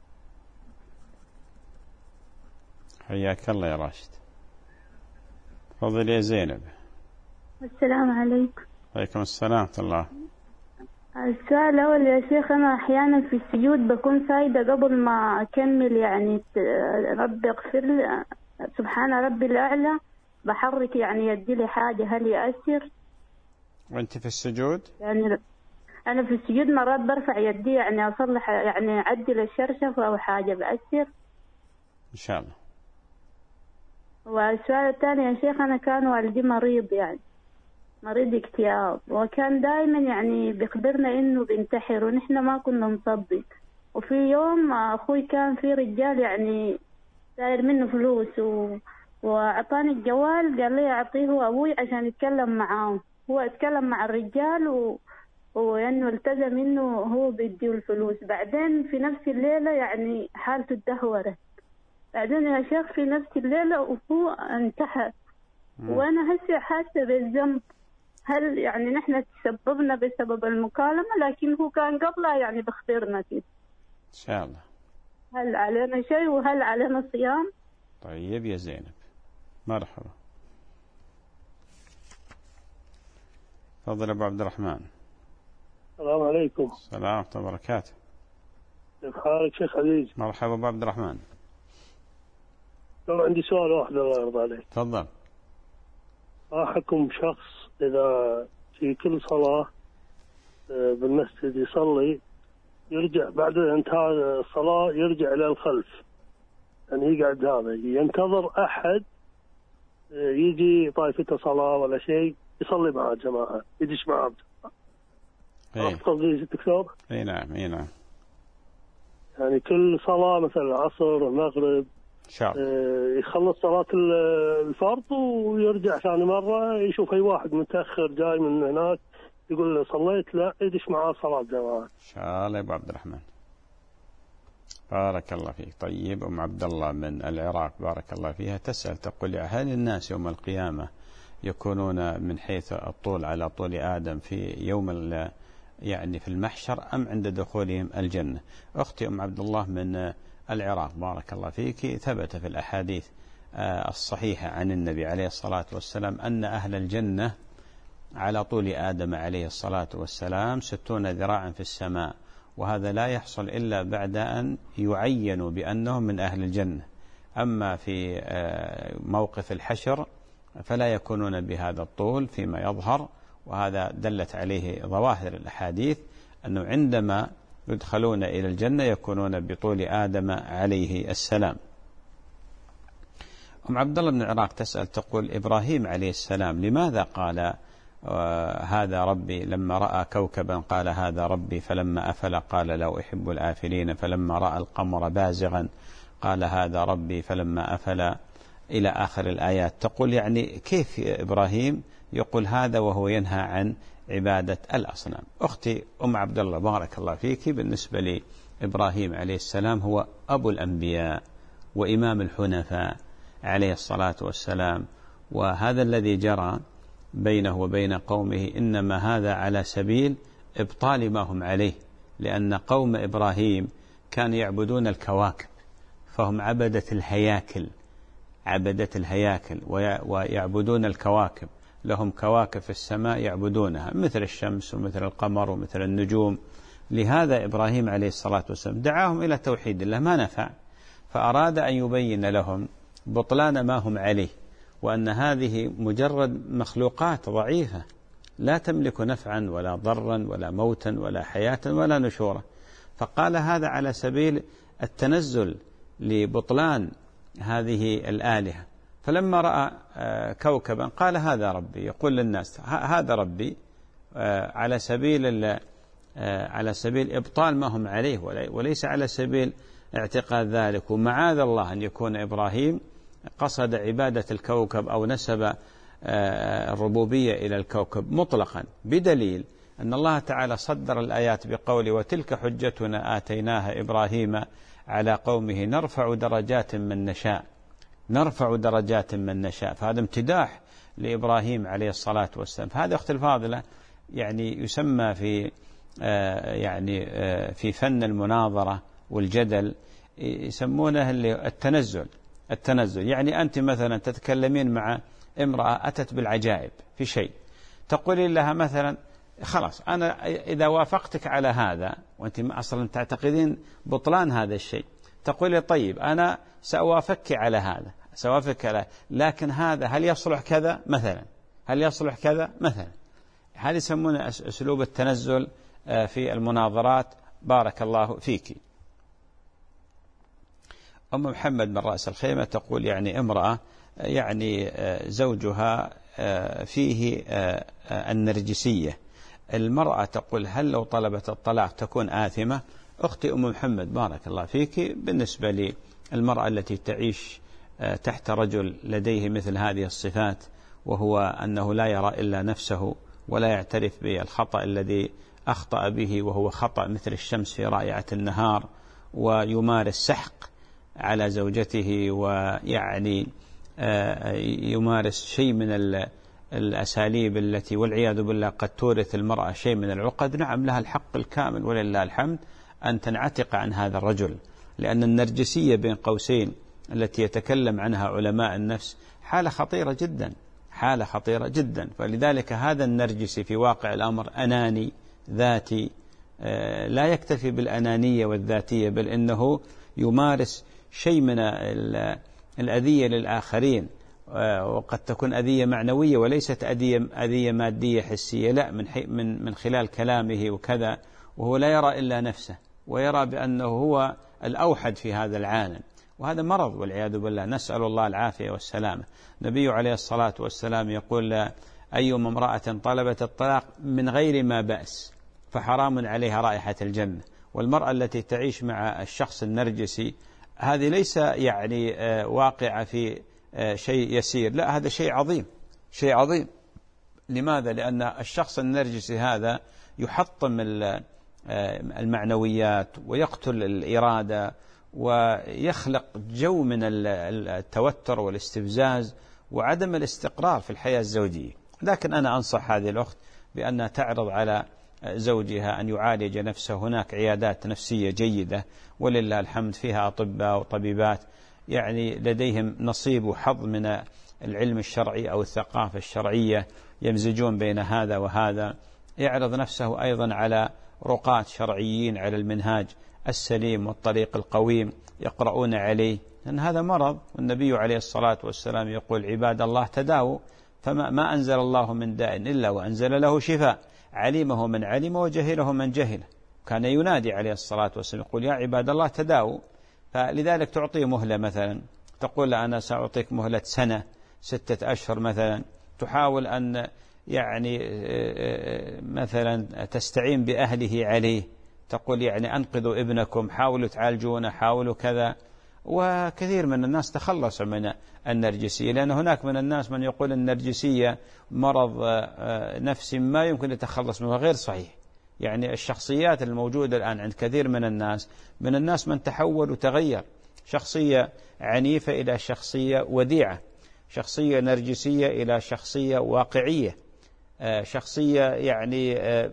B: حياك الله يا راشد. تفضل يا زينب.
J: السلام عليكم.
B: عليكم السلام ورحمة الله.
J: السؤال الأول يا شيخ، أنا أحيانا في السجود بكون سايدة قبل ما أكمل، يعني ربي اغفر لي سبحان ربي الأعلى، بحرك يعني يدي لي حاجة، هل يأثر؟
B: وأنت في السجود؟
J: يعني أنا في السجود مرات برفع يدي يعني أصلح يعني أعدل الشرشف أو حاجة، بأثر؟
B: إن شاء الله.
J: والسؤال الثاني يا شيخ، أنا كان والدي مريض يعني مريض اكتئاب، وكان دائما يعني بيخبرنا إنه بينتحر ونحن ما كنا نصدق. وفي يوم أخوي كان في رجال يعني داير منه فلوس و... وأعطاني الجوال، قال لي أعطيه أبوي عشان يتكلم معاه. هو اتكلم مع الرجال و... وإنه التزم إنه هو بيديه الفلوس. بعدين في نفس الليلة يعني حالته تدهورت. بعدين يا شيخ في نفس الليلة وهو انتحر. وأنا هسه حاسة بالذنب، هل يعني نحن تسببنا بسبب المكالمة، لكن هو كان قبلها يعني بخبرنا كده.
B: إن شاء الله.
J: هل علينا شيء وهل علينا صيام؟
B: طيب يا زينب، مرحبا. تفضل أبو عبد الرحمن.
K: السلام عليكم.
B: السلام ورحمة الله وبركاته.
K: كيف حالك شيخ عزيز؟
B: مرحبا أبو عبد الرحمن.
K: لو عندي سؤال واحد الله يرضى عليك.
B: تفضل.
K: ما حكم شخص إذا في كل صلاة بالمسجد يصلي يرجع بعد انتهاء الصلاة يرجع إلى الخلف، يعني يقعد هذا ينتظر أحد يجي طائفته صلاة ولا شيء يصلي مع الجماعة، يدش معه. عرفت قصدي دكتور؟
B: اي نعم اي نعم.
K: يعني كل صلاة مثلا العصر المغرب
B: شاء
K: يخلص صلاة الفرض ويرجع ثاني مرة يشوف أي واحد متأخر جاي من هناك يقول له صليت، لا يدش معاه صلاة جماعة.
B: إن شاء الله يا أبو عبد الرحمن، بارك الله فيك. طيب أم عبد الله من العراق بارك الله فيها تسأل تقول: هل الناس يوم القيامة يكونون من حيث الطول على طول آدم في يوم يعني في المحشر أم عند دخولهم الجنة؟ أختي أم عبد الله من العراق بارك الله فيك، ثبت في الأحاديث الصحيحة عن النبي عليه الصلاة والسلام أن أهل الجنة على طول آدم عليه الصلاة والسلام ستون ذراعا في السماء، وهذا لا يحصل إلا بعد أن يعينوا بأنهم من أهل الجنة. أما في موقف الحشر فلا يكونون بهذا الطول فيما يظهر، وهذا دلت عليه ظواهر الأحاديث أنه عندما يدخلون إلى الجنة يكونون بطول آدم عليه السلام. أم عبد الله بن العراق تسأل تقول: إبراهيم عليه السلام لماذا قال آه هذا ربي لما رأى كوكبا قال هذا ربي، فلما أفل قال لا أحب الآفلين، فلما رأى القمر بازغا قال هذا ربي فلما أفل، إلى آخر الآيات. تقول يعني كيف إبراهيم يقول هذا وهو ينهى عن عبادة الأصنام؟ أختي أم عبد الله بارك الله فيك، بالنسبة لإبراهيم عليه السلام هو أبو الأنبياء وإمام الحنفاء عليه الصلاة والسلام، وهذا الذي جرى بينه وبين قومه إنما هذا على سبيل إبطال ما هم عليه، لأن قوم إبراهيم كانوا يعبدون الكواكب، فهم عبدة الهياكل عبدة الهياكل ويعبدون الكواكب، لهم كواكب في السماء يعبدونها مثل الشمس ومثل القمر ومثل النجوم. لهذا إبراهيم عليه الصلاة والسلام دعاهم إلى توحيد الله ما نفع، فأراد أن يبين لهم بطلان ما هم عليه، وأن هذه مجرد مخلوقات ضعيفة لا تملك نفعا ولا ضرا ولا موتا ولا حياة ولا نشورا. فقال هذا على سبيل التنزل لبطلان هذه الآلهة. فلما رأى كوكبا قال هذا ربي، يقول للناس هذا ربي على سبيل على سبيل إبطال ما هم عليه وليس على سبيل اعتقاد ذلك. ومعاذ الله أن يكون إبراهيم قصد عبادة الكوكب أو نسب الربوبية إلى الكوكب مطلقا، بدليل أن الله تعالى صدر الآيات بقوله: وتلك حجتنا آتيناها إبراهيم على قومه نرفع درجات من نشاء نرفع درجات من نشاء. فهذا امتداح لإبراهيم عليه الصلاة والسلام. فهذا أخت الفاضلة يعني يسمى في يعني في فن المناظرة والجدل يسمونه التنزل. التنزل يعني أنت مثلا تتكلمين مع امرأة أتت بالعجائب في شيء، تقولين لها مثلا خلاص أنا إذا وافقتك على هذا وأنت أصلا تعتقدين بطلان هذا الشيء، تقولي طيب أنا سأوافقك على هذا سأوافقك على، لكن هذا هل يصلح كذا مثلا، هل يصلح كذا مثلا. هذا يسمونه أسلوب التنزل في المناظرات. بارك الله فيك. أم محمد من رأس الخيمة تقول يعني امرأة يعني زوجها فيه النرجسية، المرأة تقول هل لو طلبت الطلاق تكون آثمة؟ أختي أم محمد بارك الله فيك، بالنسبة للمرأة التي تعيش تحت رجل لديه مثل هذه الصفات، وهو أنه لا يرى إلا نفسه ولا يعترف بالخطأ الذي أخطأ به، وهو خطأ مثل الشمس في رائعة النهار، ويمارس سحق على زوجته، ويعني يمارس شيء من الأساليب التي والعياذ بالله قد تورث المرأة شيء من العقد. نعم لها الحق الكامل ولله الحمد أن تنعتق عن هذا الرجل، لأن النرجسية بين قوسين التي يتكلم عنها علماء النفس حالة خطيرة جدا، حالة خطيرة جدا. فلذلك هذا النرجسي في واقع الأمر أناني ذاتي، لا يكتفي بالأنانية والذاتية، بل إنه يمارس شيء من الأذية للآخرين، وقد تكون أذية معنوية وليست أذية أذية مادية حسية، لا، من من من خلال كلامه وكذا، وهو لا يرى إلا نفسه ويرى بأنه هو الأوحد في هذا العالم، وهذا مرض والعياذ بالله، نسأل الله العافية والسلامة. النبي عليه الصلاة والسلام يقول أيما امرأة طلبت الطلاق من غير ما بأس فحرام عليها رائحة الجنة. والمرأة التي تعيش مع الشخص النرجسي هذه ليس يعني واقعة في شيء يسير، لا، هذا شيء عظيم، شيء عظيم. لماذا؟ لأن الشخص النرجسي هذا يحطم المعنويات ويقتل الإرادة ويخلق جو من التوتر والاستفزاز وعدم الاستقرار في الحياة الزوجية. لكن أنا أنصح هذه الأخت بأنها تعرض على زوجها أن يعالج نفسه. هناك عيادات نفسية جيدة ولله الحمد فيها أطباء وطبيبات يعني لديهم نصيب وحظ من العلم الشرعي أو الثقافة الشرعية، يمزجون بين هذا وهذا. يعرض نفسه أيضا على رقاة شرعيين على المنهاج السليم والطريق القويم يقرؤون عليه، لأن هذا مرض. والنبي عليه الصلاة والسلام يقول عباد الله تداووا فما ما أنزل الله من داء إلا وأنزل له شفاء، علمه من علم وجهله من جهله. كان ينادي عليه الصلاة والسلام يقول يا عباد الله تداووا. فلذلك تعطيه مهلة مثلا، تقول أنا سأعطيك مهلة سنة ستة أشهر مثلا، تحاول أن يعني مثلا تستعين بأهله عليه، تقول يعني أنقذوا ابنكم، حاولوا تعالجونه، حاولوا كذا. وكثير من الناس تخلص من النرجسية، لأن هناك من الناس من يقول النرجسية مرض نفسي ما يمكن يتخلص منه، غير صحيح. يعني الشخصيات الموجودة الآن عند كثير من الناس، من الناس من تحول وتغير، شخصية عنيفة إلى شخصية وديعة، شخصية نرجسية إلى شخصية واقعية، شخصية يعني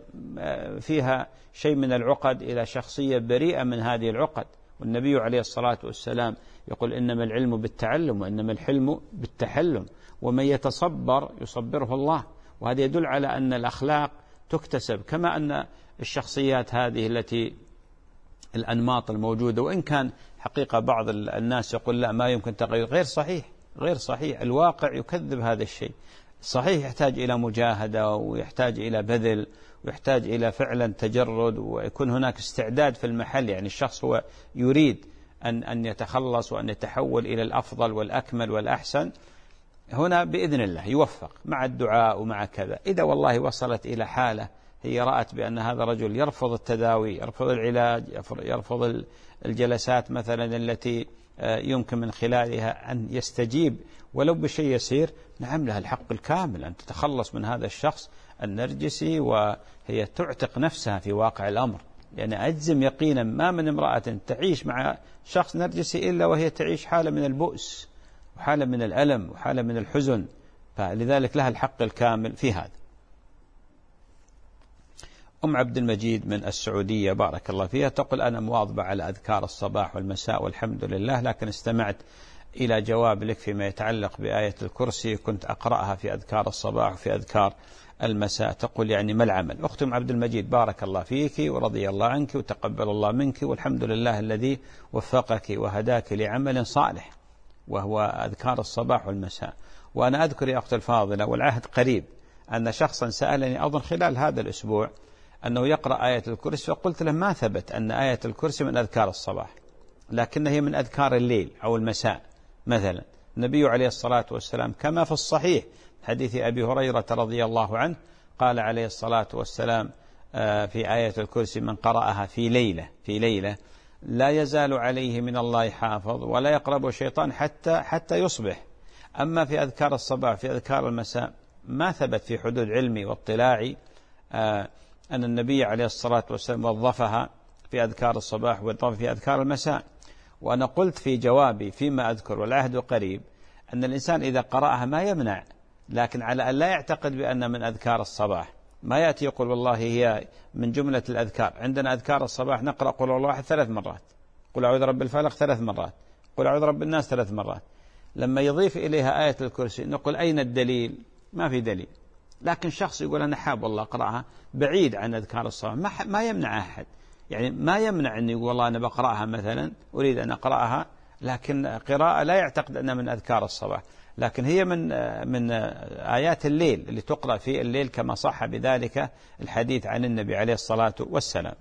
B: فيها شيء من العقد إلى شخصية بريئة من هذه العقد. والنبي عليه الصلاة والسلام يقول إنما العلم بالتعلم وإنما الحلم بالتحلم، ومن يتصبر يصبره الله. وهذا يدل على أن الأخلاق تكتسب، كما أن الشخصيات هذه التي الأنماط الموجودة، وإن كان حقيقة بعض الناس يقول لا ما يمكن تغيير، غير صحيح، غير صحيح. الواقع يكذب هذا الشيء. صحيح يحتاج إلى مجاهدة ويحتاج إلى بذل ويحتاج إلى فعلا تجرد، ويكون هناك استعداد في المحل. يعني الشخص هو يريد أن أن يتخلص وأن يتحول إلى الأفضل والأكمل والأحسن، هنا بإذن الله يوفق مع الدعاء ومع كذا. إذا والله وصلت إلى حالة هي رأت بأن هذا الرجل يرفض التداوي، يرفض العلاج، يرفض الجلسات مثلا التي يمكن من خلالها أن يستجيب ولو بشيء يسير، نعم لها الحق الكامل أن تتخلص من هذا الشخص النرجسي، وهي تعتق نفسها في واقع الأمر. لأن يعني أجزم يقينا ما من امرأة تعيش مع شخص نرجسي إلا وهي تعيش حالة من البؤس وحالة من الألم وحالة من الحزن. فلذلك لها الحق الكامل في هذا. أم عبد المجيد من السعودية بارك الله فيها تقول أنا مواظبة على أذكار الصباح والمساء والحمد لله، لكن استمعت إلى جواب لك فيما يتعلق بآية الكرسي كنت أقرأها في أذكار الصباح وفي أذكار المساء. تقول يعني ما العمل؟ أختم عبد المجيد بارك الله فيك ورضي الله عنك وتقبل الله منك، والحمد لله الذي وفقك وهداك لعمل صالح وهو أذكار الصباح والمساء. وأنا أذكر يا أخت الفاضلة والعهد قريب أن شخصا سألني أظن خلال هذا الأسبوع أنه يقرأ آية الكرسي، فقلت له ما ثبت أن آية الكرسي من أذكار الصباح، لكنها هي من أذكار الليل أو المساء. مثلا النبي عليه الصلاة والسلام كما في الصحيح حديث أبي هريرة رضي الله عنه قال عليه الصلاة والسلام في آية الكرسي من قرأها في ليلة في ليلة لا يزال عليه من الله حافظ ولا يقرب الشيطان حتى حتى يصبح. أما في أذكار الصباح في أذكار المساء ما ثبت في حدود علمي واطلاعي أن النبي عليه الصلاة والسلام وظفها في أذكار الصباح ووظفها في أذكار المساء. وأنا قلت في جوابي فيما أذكر والعهد قريب أن الإنسان إذا قرأها ما يمنع، لكن على أن لا يعتقد بأن من أذكار الصباح. ما يأتي يقول والله هي من جملة الأذكار. عندنا أذكار الصباح نقرأ قل الله واحد ثلاث مرات، قل أعوذ رب الفلق ثلاث مرات، قل أعوذ رب الناس ثلاث مرات. لما يضيف إليها آية الكرسي نقول أين الدليل؟ ما في دليل. لكن شخص يقول أنا حاب والله أقرأها بعيد عن أذكار الصباح، ما, ما يمنع أحد، يعني ما يمنع أن يقول والله أنا بقرأها مثلا أريد أن أقرأها، لكن قراءة لا يعتقد أنها من أذكار الصباح، لكن هي من من آيات الليل اللي تقرأ في الليل كما صح بذلك الحديث عن النبي عليه الصلاة والسلام.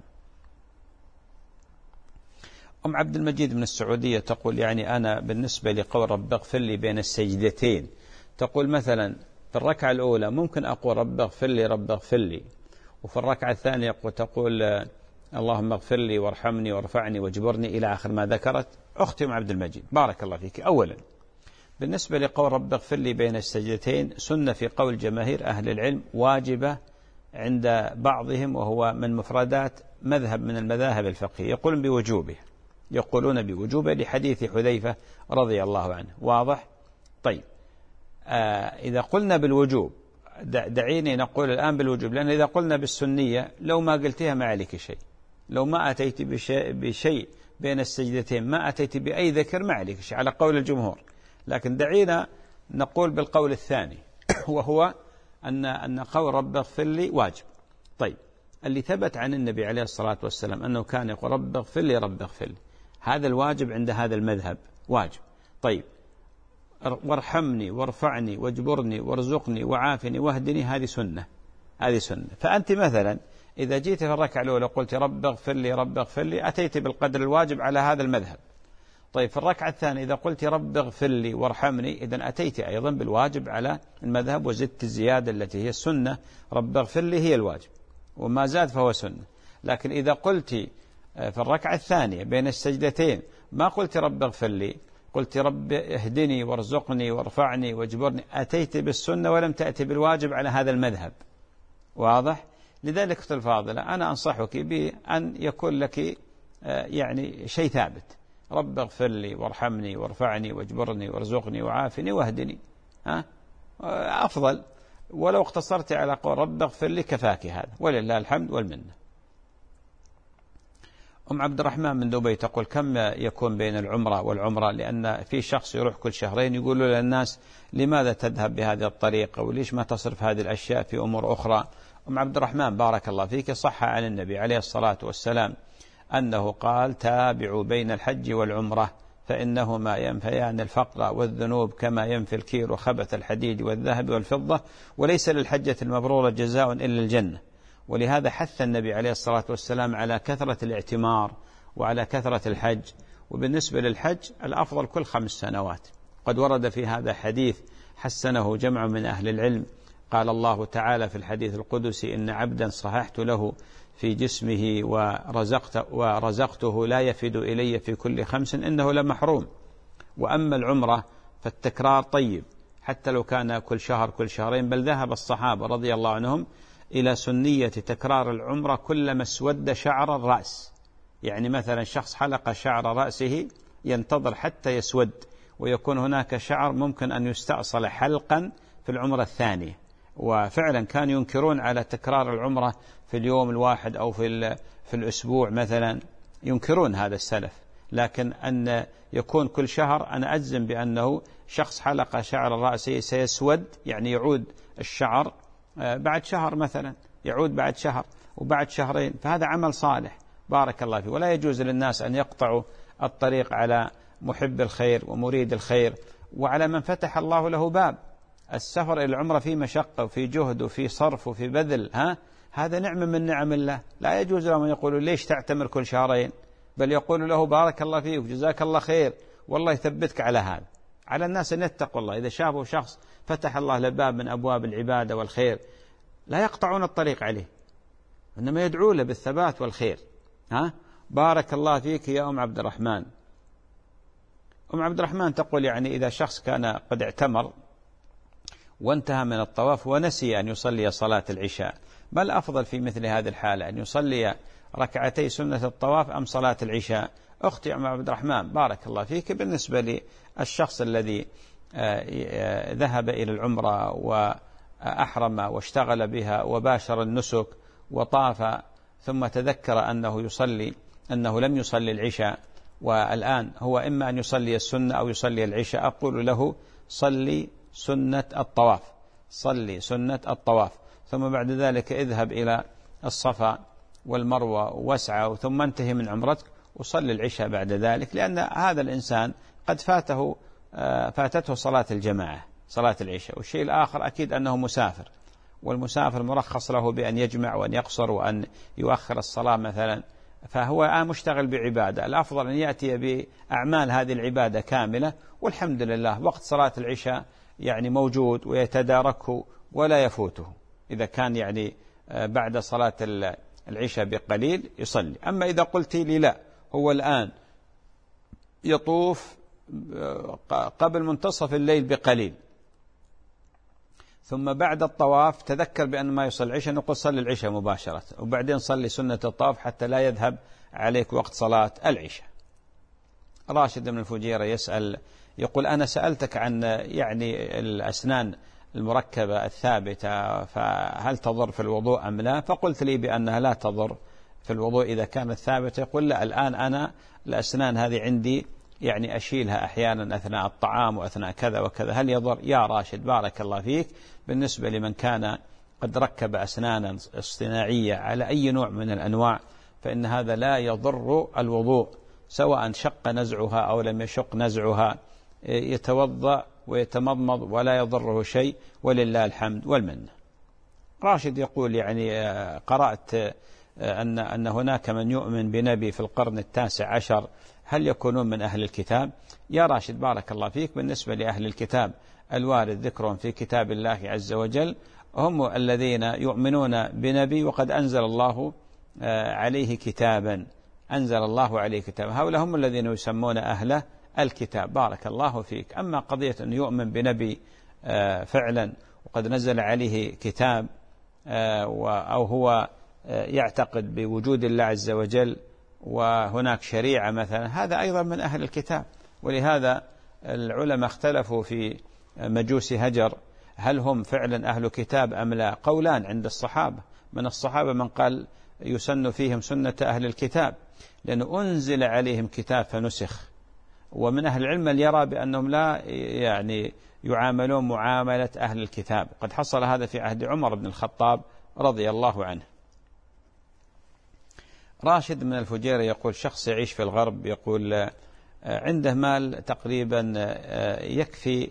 B: أم عبد المجيد من السعودية تقول يعني أنا بالنسبة لقول رب اغفر لي بين السجدتين، تقول مثلا في الركعة الأولى ممكن أقول رب اغفر لي رب اغفر لي، وفي الركعة الثانية تقول اللهم اغفر لي وارحمني وارفعني واجبرني إلى آخر ما ذكرت. أختي أم عبد المجيد بارك الله فيك، أولا بالنسبة لقول رب اغفر لي بين السجدتين سنة في قول جماهير أهل العلم، واجبة عند بعضهم وهو من مفردات مذهب من المذاهب الفقهية يقولون بوجوبه يقولون بوجوبه لحديث حذيفة رضي الله عنه. واضح؟ طيب آه إذا قلنا بالوجوب دعيني نقول الآن بالوجوب، لأن إذا قلنا بالسنية لو ما قلتها ما عليك شيء، لو ما أتيت بشيء, بشيء بين السجدتين ما أتيت بأي ذكر ما عليك شيء على قول الجمهور. لكن دعينا نقول بالقول الثاني وهو أن أن قول رب اغفر لي واجب. طيب اللي ثبت عن النبي عليه الصلاة والسلام أنه كان يقول رب اغفر لي رب اغفر لي، هذا الواجب عند هذا المذهب واجب. طيب وارحمني وارفعني واجبرني وارزقني وعافني واهدني، هذه سنة هذه سنة. فأنت مثلا إذا جيت في الركعة الأولى قلت رب اغفر لي رب اغفر لي أتيت بالقدر الواجب على هذا المذهب. طيب في الركعة الثانية إذا قلت رب اغفر لي وارحمني إذن أتيت أيضا بالواجب على المذهب وزدت الزيادة التي هي السنة، رب اغفر لي هي الواجب وما زاد فهو سنة. لكن إذا قلت في الركعة الثانية بين السجدتين ما قلت رب اغفر لي، قلت رب اهدني وارزقني وارفعني واجبرني، أتيت بالسنة ولم تأتي بالواجب على هذا المذهب. واضح؟ لذلك أختي الفاضلة أنا أنصحك بأن يكون لك يعني شيء ثابت، رب اغفر لي وارحمني وارفعني واجبرني وارزقني وعافني واهدني، ها أفضل. ولو اقتصرت على قول رب اغفر لي كفاك هذا، ولله الحمد والمنة. أم عبد الرحمن من دبي تقول كم يكون بين العمرة والعمرة؟ لأن في شخص يروح كل شهرين يقول للناس لماذا تذهب بهذه الطريقة وليش ما تصرف هذه الأشياء في أمور أخرى؟ أم عبد الرحمن بارك الله فيك، صح عن النبي عليه الصلاة والسلام أنه قال تابعوا بين الحج والعمرة فإنهما ينفيان الفقر والذنوب كما ينفي الكير خبث الحديد والذهب والفضة، وليس للحجة المبرورة جزاء إلا الجنة. ولهذا حث النبي عليه الصلاة والسلام على كثرة الاعتمار وعلى كثرة الحج. وبالنسبة للحج الأفضل كل خمس سنوات، قد ورد في هذا حديث حسنه جمع من أهل العلم، قال الله تعالى في الحديث القدسي إن عبدا صححت له في جسمه ورزقت ورزقته لا يفد إلي في كل خمس إنه لمحروم. وأما العمرة فالتكرار طيب حتى لو كان كل شهر كل شهرين، بل ذهب الصحابة رضي الله عنهم إلى سنية تكرار العمرة كلما اسود شعر الرأس. يعني مثلا شخص حلق شعر رأسه ينتظر حتى يسود، ويكون هناك شعر ممكن أن يستأصل حلقا في العمرة الثانية، وفعلا كانوا ينكرون على تكرار العمرة في اليوم الواحد أو في, في الأسبوع مثلا، ينكرون هذا السلف. لكن أن يكون كل شهر أنا أجزم بأنه شخص حلق شعر الرأس سيسود، يعني يعود الشعر بعد شهر مثلا، يعود بعد شهر وبعد شهرين، فهذا عمل صالح بارك الله فيه. ولا يجوز للناس أن يقطعوا الطريق على محب الخير ومريد الخير وعلى من فتح الله له باب. السفر إلى العمرة فيه مشقة وفي جهد وفي صرف وفي بذل، ها هذا نعمة من نعم الله. لا يجوز لهم أن يقولوا ليش تعتمر كل شهرين، بل يقول له بارك الله فيك وجزاك الله خير والله يثبتك على هذا. على الناس أن يتقوا الله، إذا شافوا شخص فتح الله له باب من أبواب العبادة والخير لا يقطعون الطريق عليه، إنما يدعو له بالثبات والخير. ها بارك الله فيك يا أم عبد الرحمن. أم عبد الرحمن تقول يعني إذا شخص كان قد اعتمر وانتهى من الطواف ونسي أن يصلي صلاة العشاء، ما الأفضل في مثل هذه الحالة، أن يصلي ركعتي سنة الطواف أم صلاة العشاء؟ أختي أم عبد الرحمن بارك الله فيك، بالنسبة للشخص الذي ذهب إلى العمرة وأحرم واشتغل بها وباشر النسك وطاف ثم تذكر أنه يصلي أنه لم يصلي العشاء، والآن هو إما أن يصلي السنة أو يصلي العشاء، أقول له صلي سنة الطواف، صلي سنة الطواف، ثم بعد ذلك اذهب إلى الصفا والمروة واسعى، ثم انتهي من عمرتك وصلي العشاء بعد ذلك، لأن هذا الإنسان قد فاته فاتته صلاة الجماعة صلاة العشاء. والشيء الآخر أكيد أنه مسافر، والمسافر مرخص له بأن يجمع وأن يقصر وأن يؤخر الصلاة مثلا، فهو الآن مشتغل بعبادة، الأفضل أن يأتي بأعمال هذه العبادة كاملة، والحمد لله وقت صلاة العشاء يعني موجود ويتداركه ولا يفوته، إذا كان يعني بعد صلاة العشاء بقليل يصلي. أما إذا قلت لي لا هو الآن يطوف قبل منتصف الليل بقليل ثم بعد الطواف تذكر بأن ما يصلي العشاء، نقول صلي العشاء مباشرة وبعدين صلي سنة الطواف حتى لا يذهب عليك وقت صلاة العشاء. راشد من الفجيرة يسأل يقول أنا سألتك عن يعني الأسنان المركبة الثابتة فهل تضر في الوضوء أم لا، فقلت لي بأنها لا تضر في الوضوء إذا كانت ثابتة. يقول لا، الآن أنا الأسنان هذه عندي يعني أشيلها أحيانا أثناء الطعام وأثناء كذا وكذا، هل يضر؟ يا راشد بارك الله فيك، بالنسبة لمن كان قد ركب أسنانا اصطناعية على أي نوع من الأنواع فإن هذا لا يضر الوضوء، سواء شق نزعها أو لم يشق نزعها، يتوضأ ويتمضمض ولا يضره شيء ولله الحمد والمنة. راشد يقول يعني قرأت أن أن هناك من يؤمن بنبي في القرن التاسع عشر، هل يكونون من أهل الكتاب؟ يا راشد بارك الله فيك، بالنسبة لأهل الكتاب الوارد ذكرهم في كتاب الله عز وجل هم الذين يؤمنون بنبي وقد أنزل الله عليه كتابا، أنزل الله عليه كتابا، هؤلاء هم الذين يسمون أهل الكتاب بارك الله فيك. أما قضية أن يؤمن بنبي فعلا وقد نزل عليه كتاب أو هو يعتقد بوجود الله عز وجل وهناك شريعة مثلا، هذا أيضا من أهل الكتاب. ولهذا العلماء اختلفوا في مجوس هجر هل هم فعلا أهل كتاب أم لا، قولان عند الصحابة، من الصحابة من قال يسن فيهم سنة أهل الكتاب لأنه أنزل عليهم كتاب فنسخ، ومن أهل العلم اللي يرى بأنهم لا يعني يعاملون معاملة أهل الكتاب، قد حصل هذا في عهد عمر بن الخطاب رضي الله عنه. راشد من الفجيرة يقول شخص يعيش في الغرب، يقول عنده مال تقريبا يكفي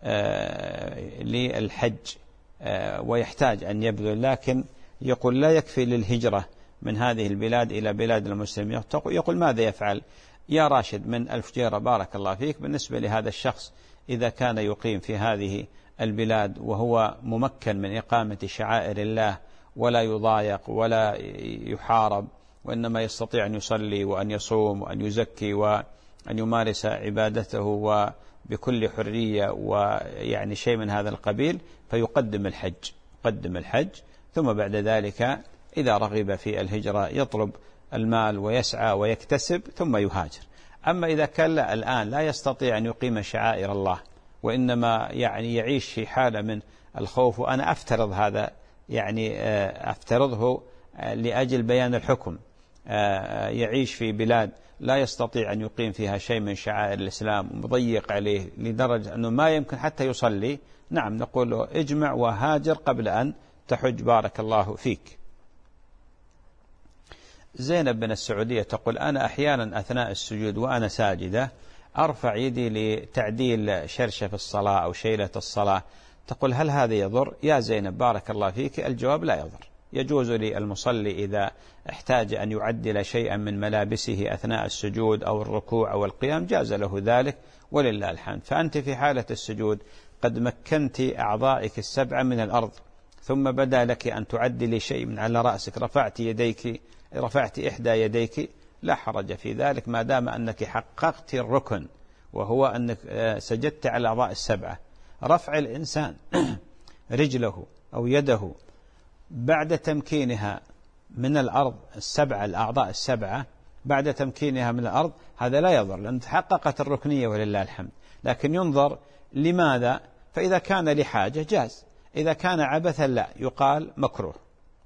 B: للحج ويحتاج أن يبذل، لكن يقول لا يكفي للهجرة من هذه البلاد إلى بلاد المسلمين، يقول ماذا يفعل؟ يا راشد من الفجيرة بارك الله فيك، بالنسبة لهذا الشخص إذا كان يقيم في هذه البلاد وهو ممكن من إقامة شعائر الله ولا يضايق ولا يحارب، وإنما يستطيع أن يصلي وأن يصوم وأن يزكي وأن يمارس عبادته وبكل حرية ويعني شيء من هذا القبيل، فيقدم الحج يقدم الحج ثم بعد ذلك إذا رغب في الهجرة يطلب المال ويسعى ويكتسب ثم يهاجر. أما إذا كان الآن لا يستطيع أن يقيم شعائر الله وإنما يعني يعيش في حالة من الخوف، وأنا أفترض هذا يعني أفترضه لأجل بيان الحكم، يعيش في بلاد لا يستطيع أن يقيم فيها شيء من شعائر الإسلام ومضيق عليه لدرجة أنه ما يمكن حتى يصلي، نعم نقول له اجمع وهاجر قبل أن تحج بارك الله فيك. زينب من السعودية تقول أنا أحيانا أثناء السجود وأنا ساجدة أرفع يدي لتعديل شرشة في الصلاة أو شيلة الصلاة، تقول هل هذا يضر؟ يا زينب بارك الله فيك الجواب لا يضر. يجوز للمصلي إذا احتاج أن يعدل شيئا من ملابسه أثناء السجود أو الركوع أو القيام جاز له ذلك ولله الحمد. فأنت في حالة السجود قد مكنت أعضائك السبعة من الأرض، ثم بدا لك أن تعدلي شيء من على رأسك، رفعت يديك رفعت إحدى يديك، لا حرج في ذلك ما دام أنك حققت الركن وهو أنك سجدت على الأعضاء السبعة. رفع الإنسان رجله أو يده بعد تمكينها من الأرض السبعة، الأعضاء السبعة بعد تمكينها من الأرض هذا لا يضر لأن تحققت الركنية ولله الحمد، لكن ينظر لماذا، فإذا كان لحاجة جاز، إذا كان عبثا لا يقال مكروه.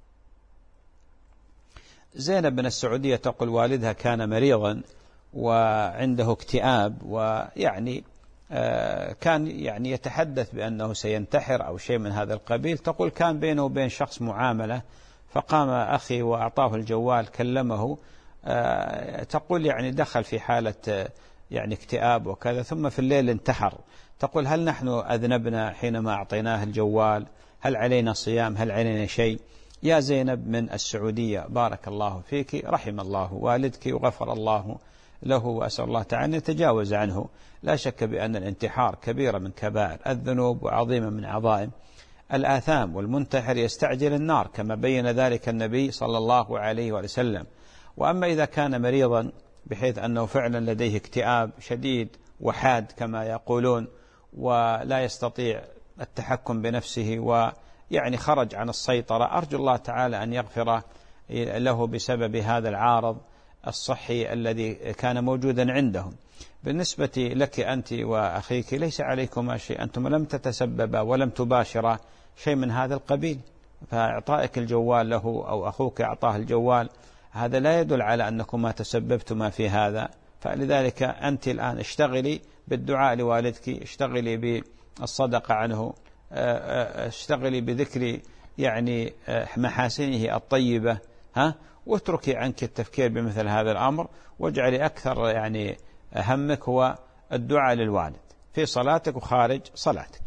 B: زينب من السعودية تقول والدها كان مريضا وعنده اكتئاب، ويعني كان يعني يتحدث بأنه سينتحر أو شيء من هذا القبيل. تقول كان بينه وبين شخص معاملة فقام أخي وأعطاه الجوال كلمه، تقول يعني دخل في حالة يعني اكتئاب وكذا ثم في الليل انتحر. تقول هل نحن أذنبنا حينما أعطيناه الجوال؟ هل علينا صيام؟ هل علينا شيء؟ يا زينب من السعودية بارك الله فيك، رحم الله والدك وغفر الله له، وأسأل الله تعالى أن يتجاوز عنه. لا شك بأن الانتحار كبيرة من كبائر الذنوب وعظيمة من عظائم الآثام، والمنتحر يستعجل النار كما بين ذلك النبي صلى الله عليه وسلم. وأما إذا كان مريضا بحيث أنه فعلا لديه اكتئاب شديد وحاد كما يقولون ولا يستطيع التحكم بنفسه ويعني خرج عن السيطرة، أرجو الله تعالى أن يغفر له بسبب هذا العارض الصحي الذي كان موجودا عندهم. بالنسبة لك أنت وأخيك ليس عليكما شيء، أنتم لم تتسببا ولم تباشرا شيء من هذا القبيل، فإعطائك الجوال له أو أخوك أعطاه الجوال هذا لا يدل على أنكما تسببتما في هذا. فلذلك أنت الآن اشتغلي بالدعاء لوالدك، اشتغلي بالصدقة عنه، اشتغلي بذكر يعني محاسنه الطيبة، ها، واتركي عنك التفكير بمثل هذا الأمر، واجعلي أكثر يعني همك هو الدعاء للوالد في صلاتك وخارج صلاتك.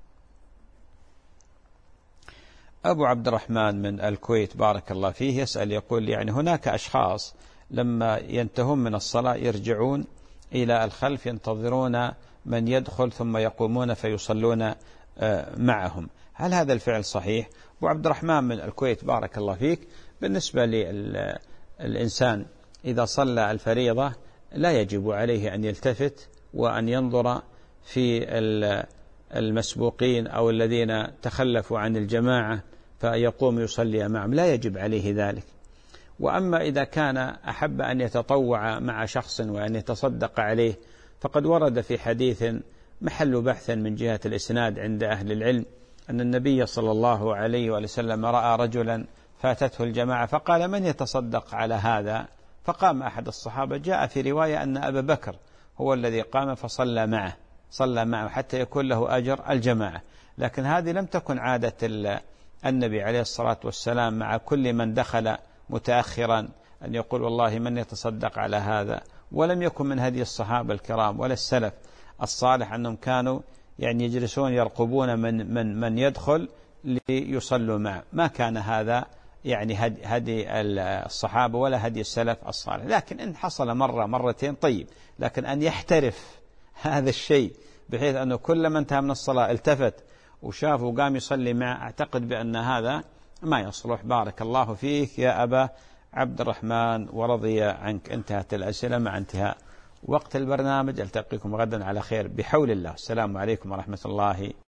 B: أبو عبد الرحمن من الكويت بارك الله فيه يسأل يقول يعني هناك أشخاص لما ينتهون من الصلاة يرجعون إلى الخلف ينتظرون من يدخل ثم يقومون فيصلون معهم، هل هذا الفعل صحيح؟ أبو عبد الرحمن من الكويت بارك الله فيك، بالنسبة للإنسان إذا صلى الفريضة لا يجب عليه أن يلتفت وأن ينظر في المسبوقين أو الذين تخلفوا عن الجماعة فيقوم يصلي معهم، لا يجب عليه ذلك. وأما إذا كان أحب أن يتطوع مع شخص وأن يتصدق عليه فقد ورد في حديث محل بحث من جهة الإسناد عند أهل العلم أن النبي صلى الله عليه وسلم رأى رجلا فاتته الجماعة فقال من يتصدق على هذا؟ فقام أحد الصحابة، جاء في رواية أن أبا بكر هو الذي قام فصلى معه صلى معه حتى يكون له أجر الجماعة. لكن هذه لم تكن عادة النبي عليه الصلاة والسلام مع كل من دخل متأخرا أن يقول والله من يتصدق على هذا، ولم يكن من هدي الصحابة الكرام ولا السلف الصالح أنهم كانوا يعني يجلسون يرقبون من من من يدخل ليصلوا معه، ما كان هذا يعني هدي الصحابة ولا هدي السلف الصالح. لكن إن حصل مرة مرتين طيب، لكن أن يحترف هذا الشيء بحيث أنه كل من انتهى من الصلاة التفت وشاف وقام يصلي معه، أعتقد بأن هذا ما يصلح. بارك الله فيك يا أبا عبد الرحمن ورضي عنك. انتهت الأسئلة مع انتهاء وقت البرنامج، ألتقيكم غدا على خير بحول الله. السلام عليكم ورحمة الله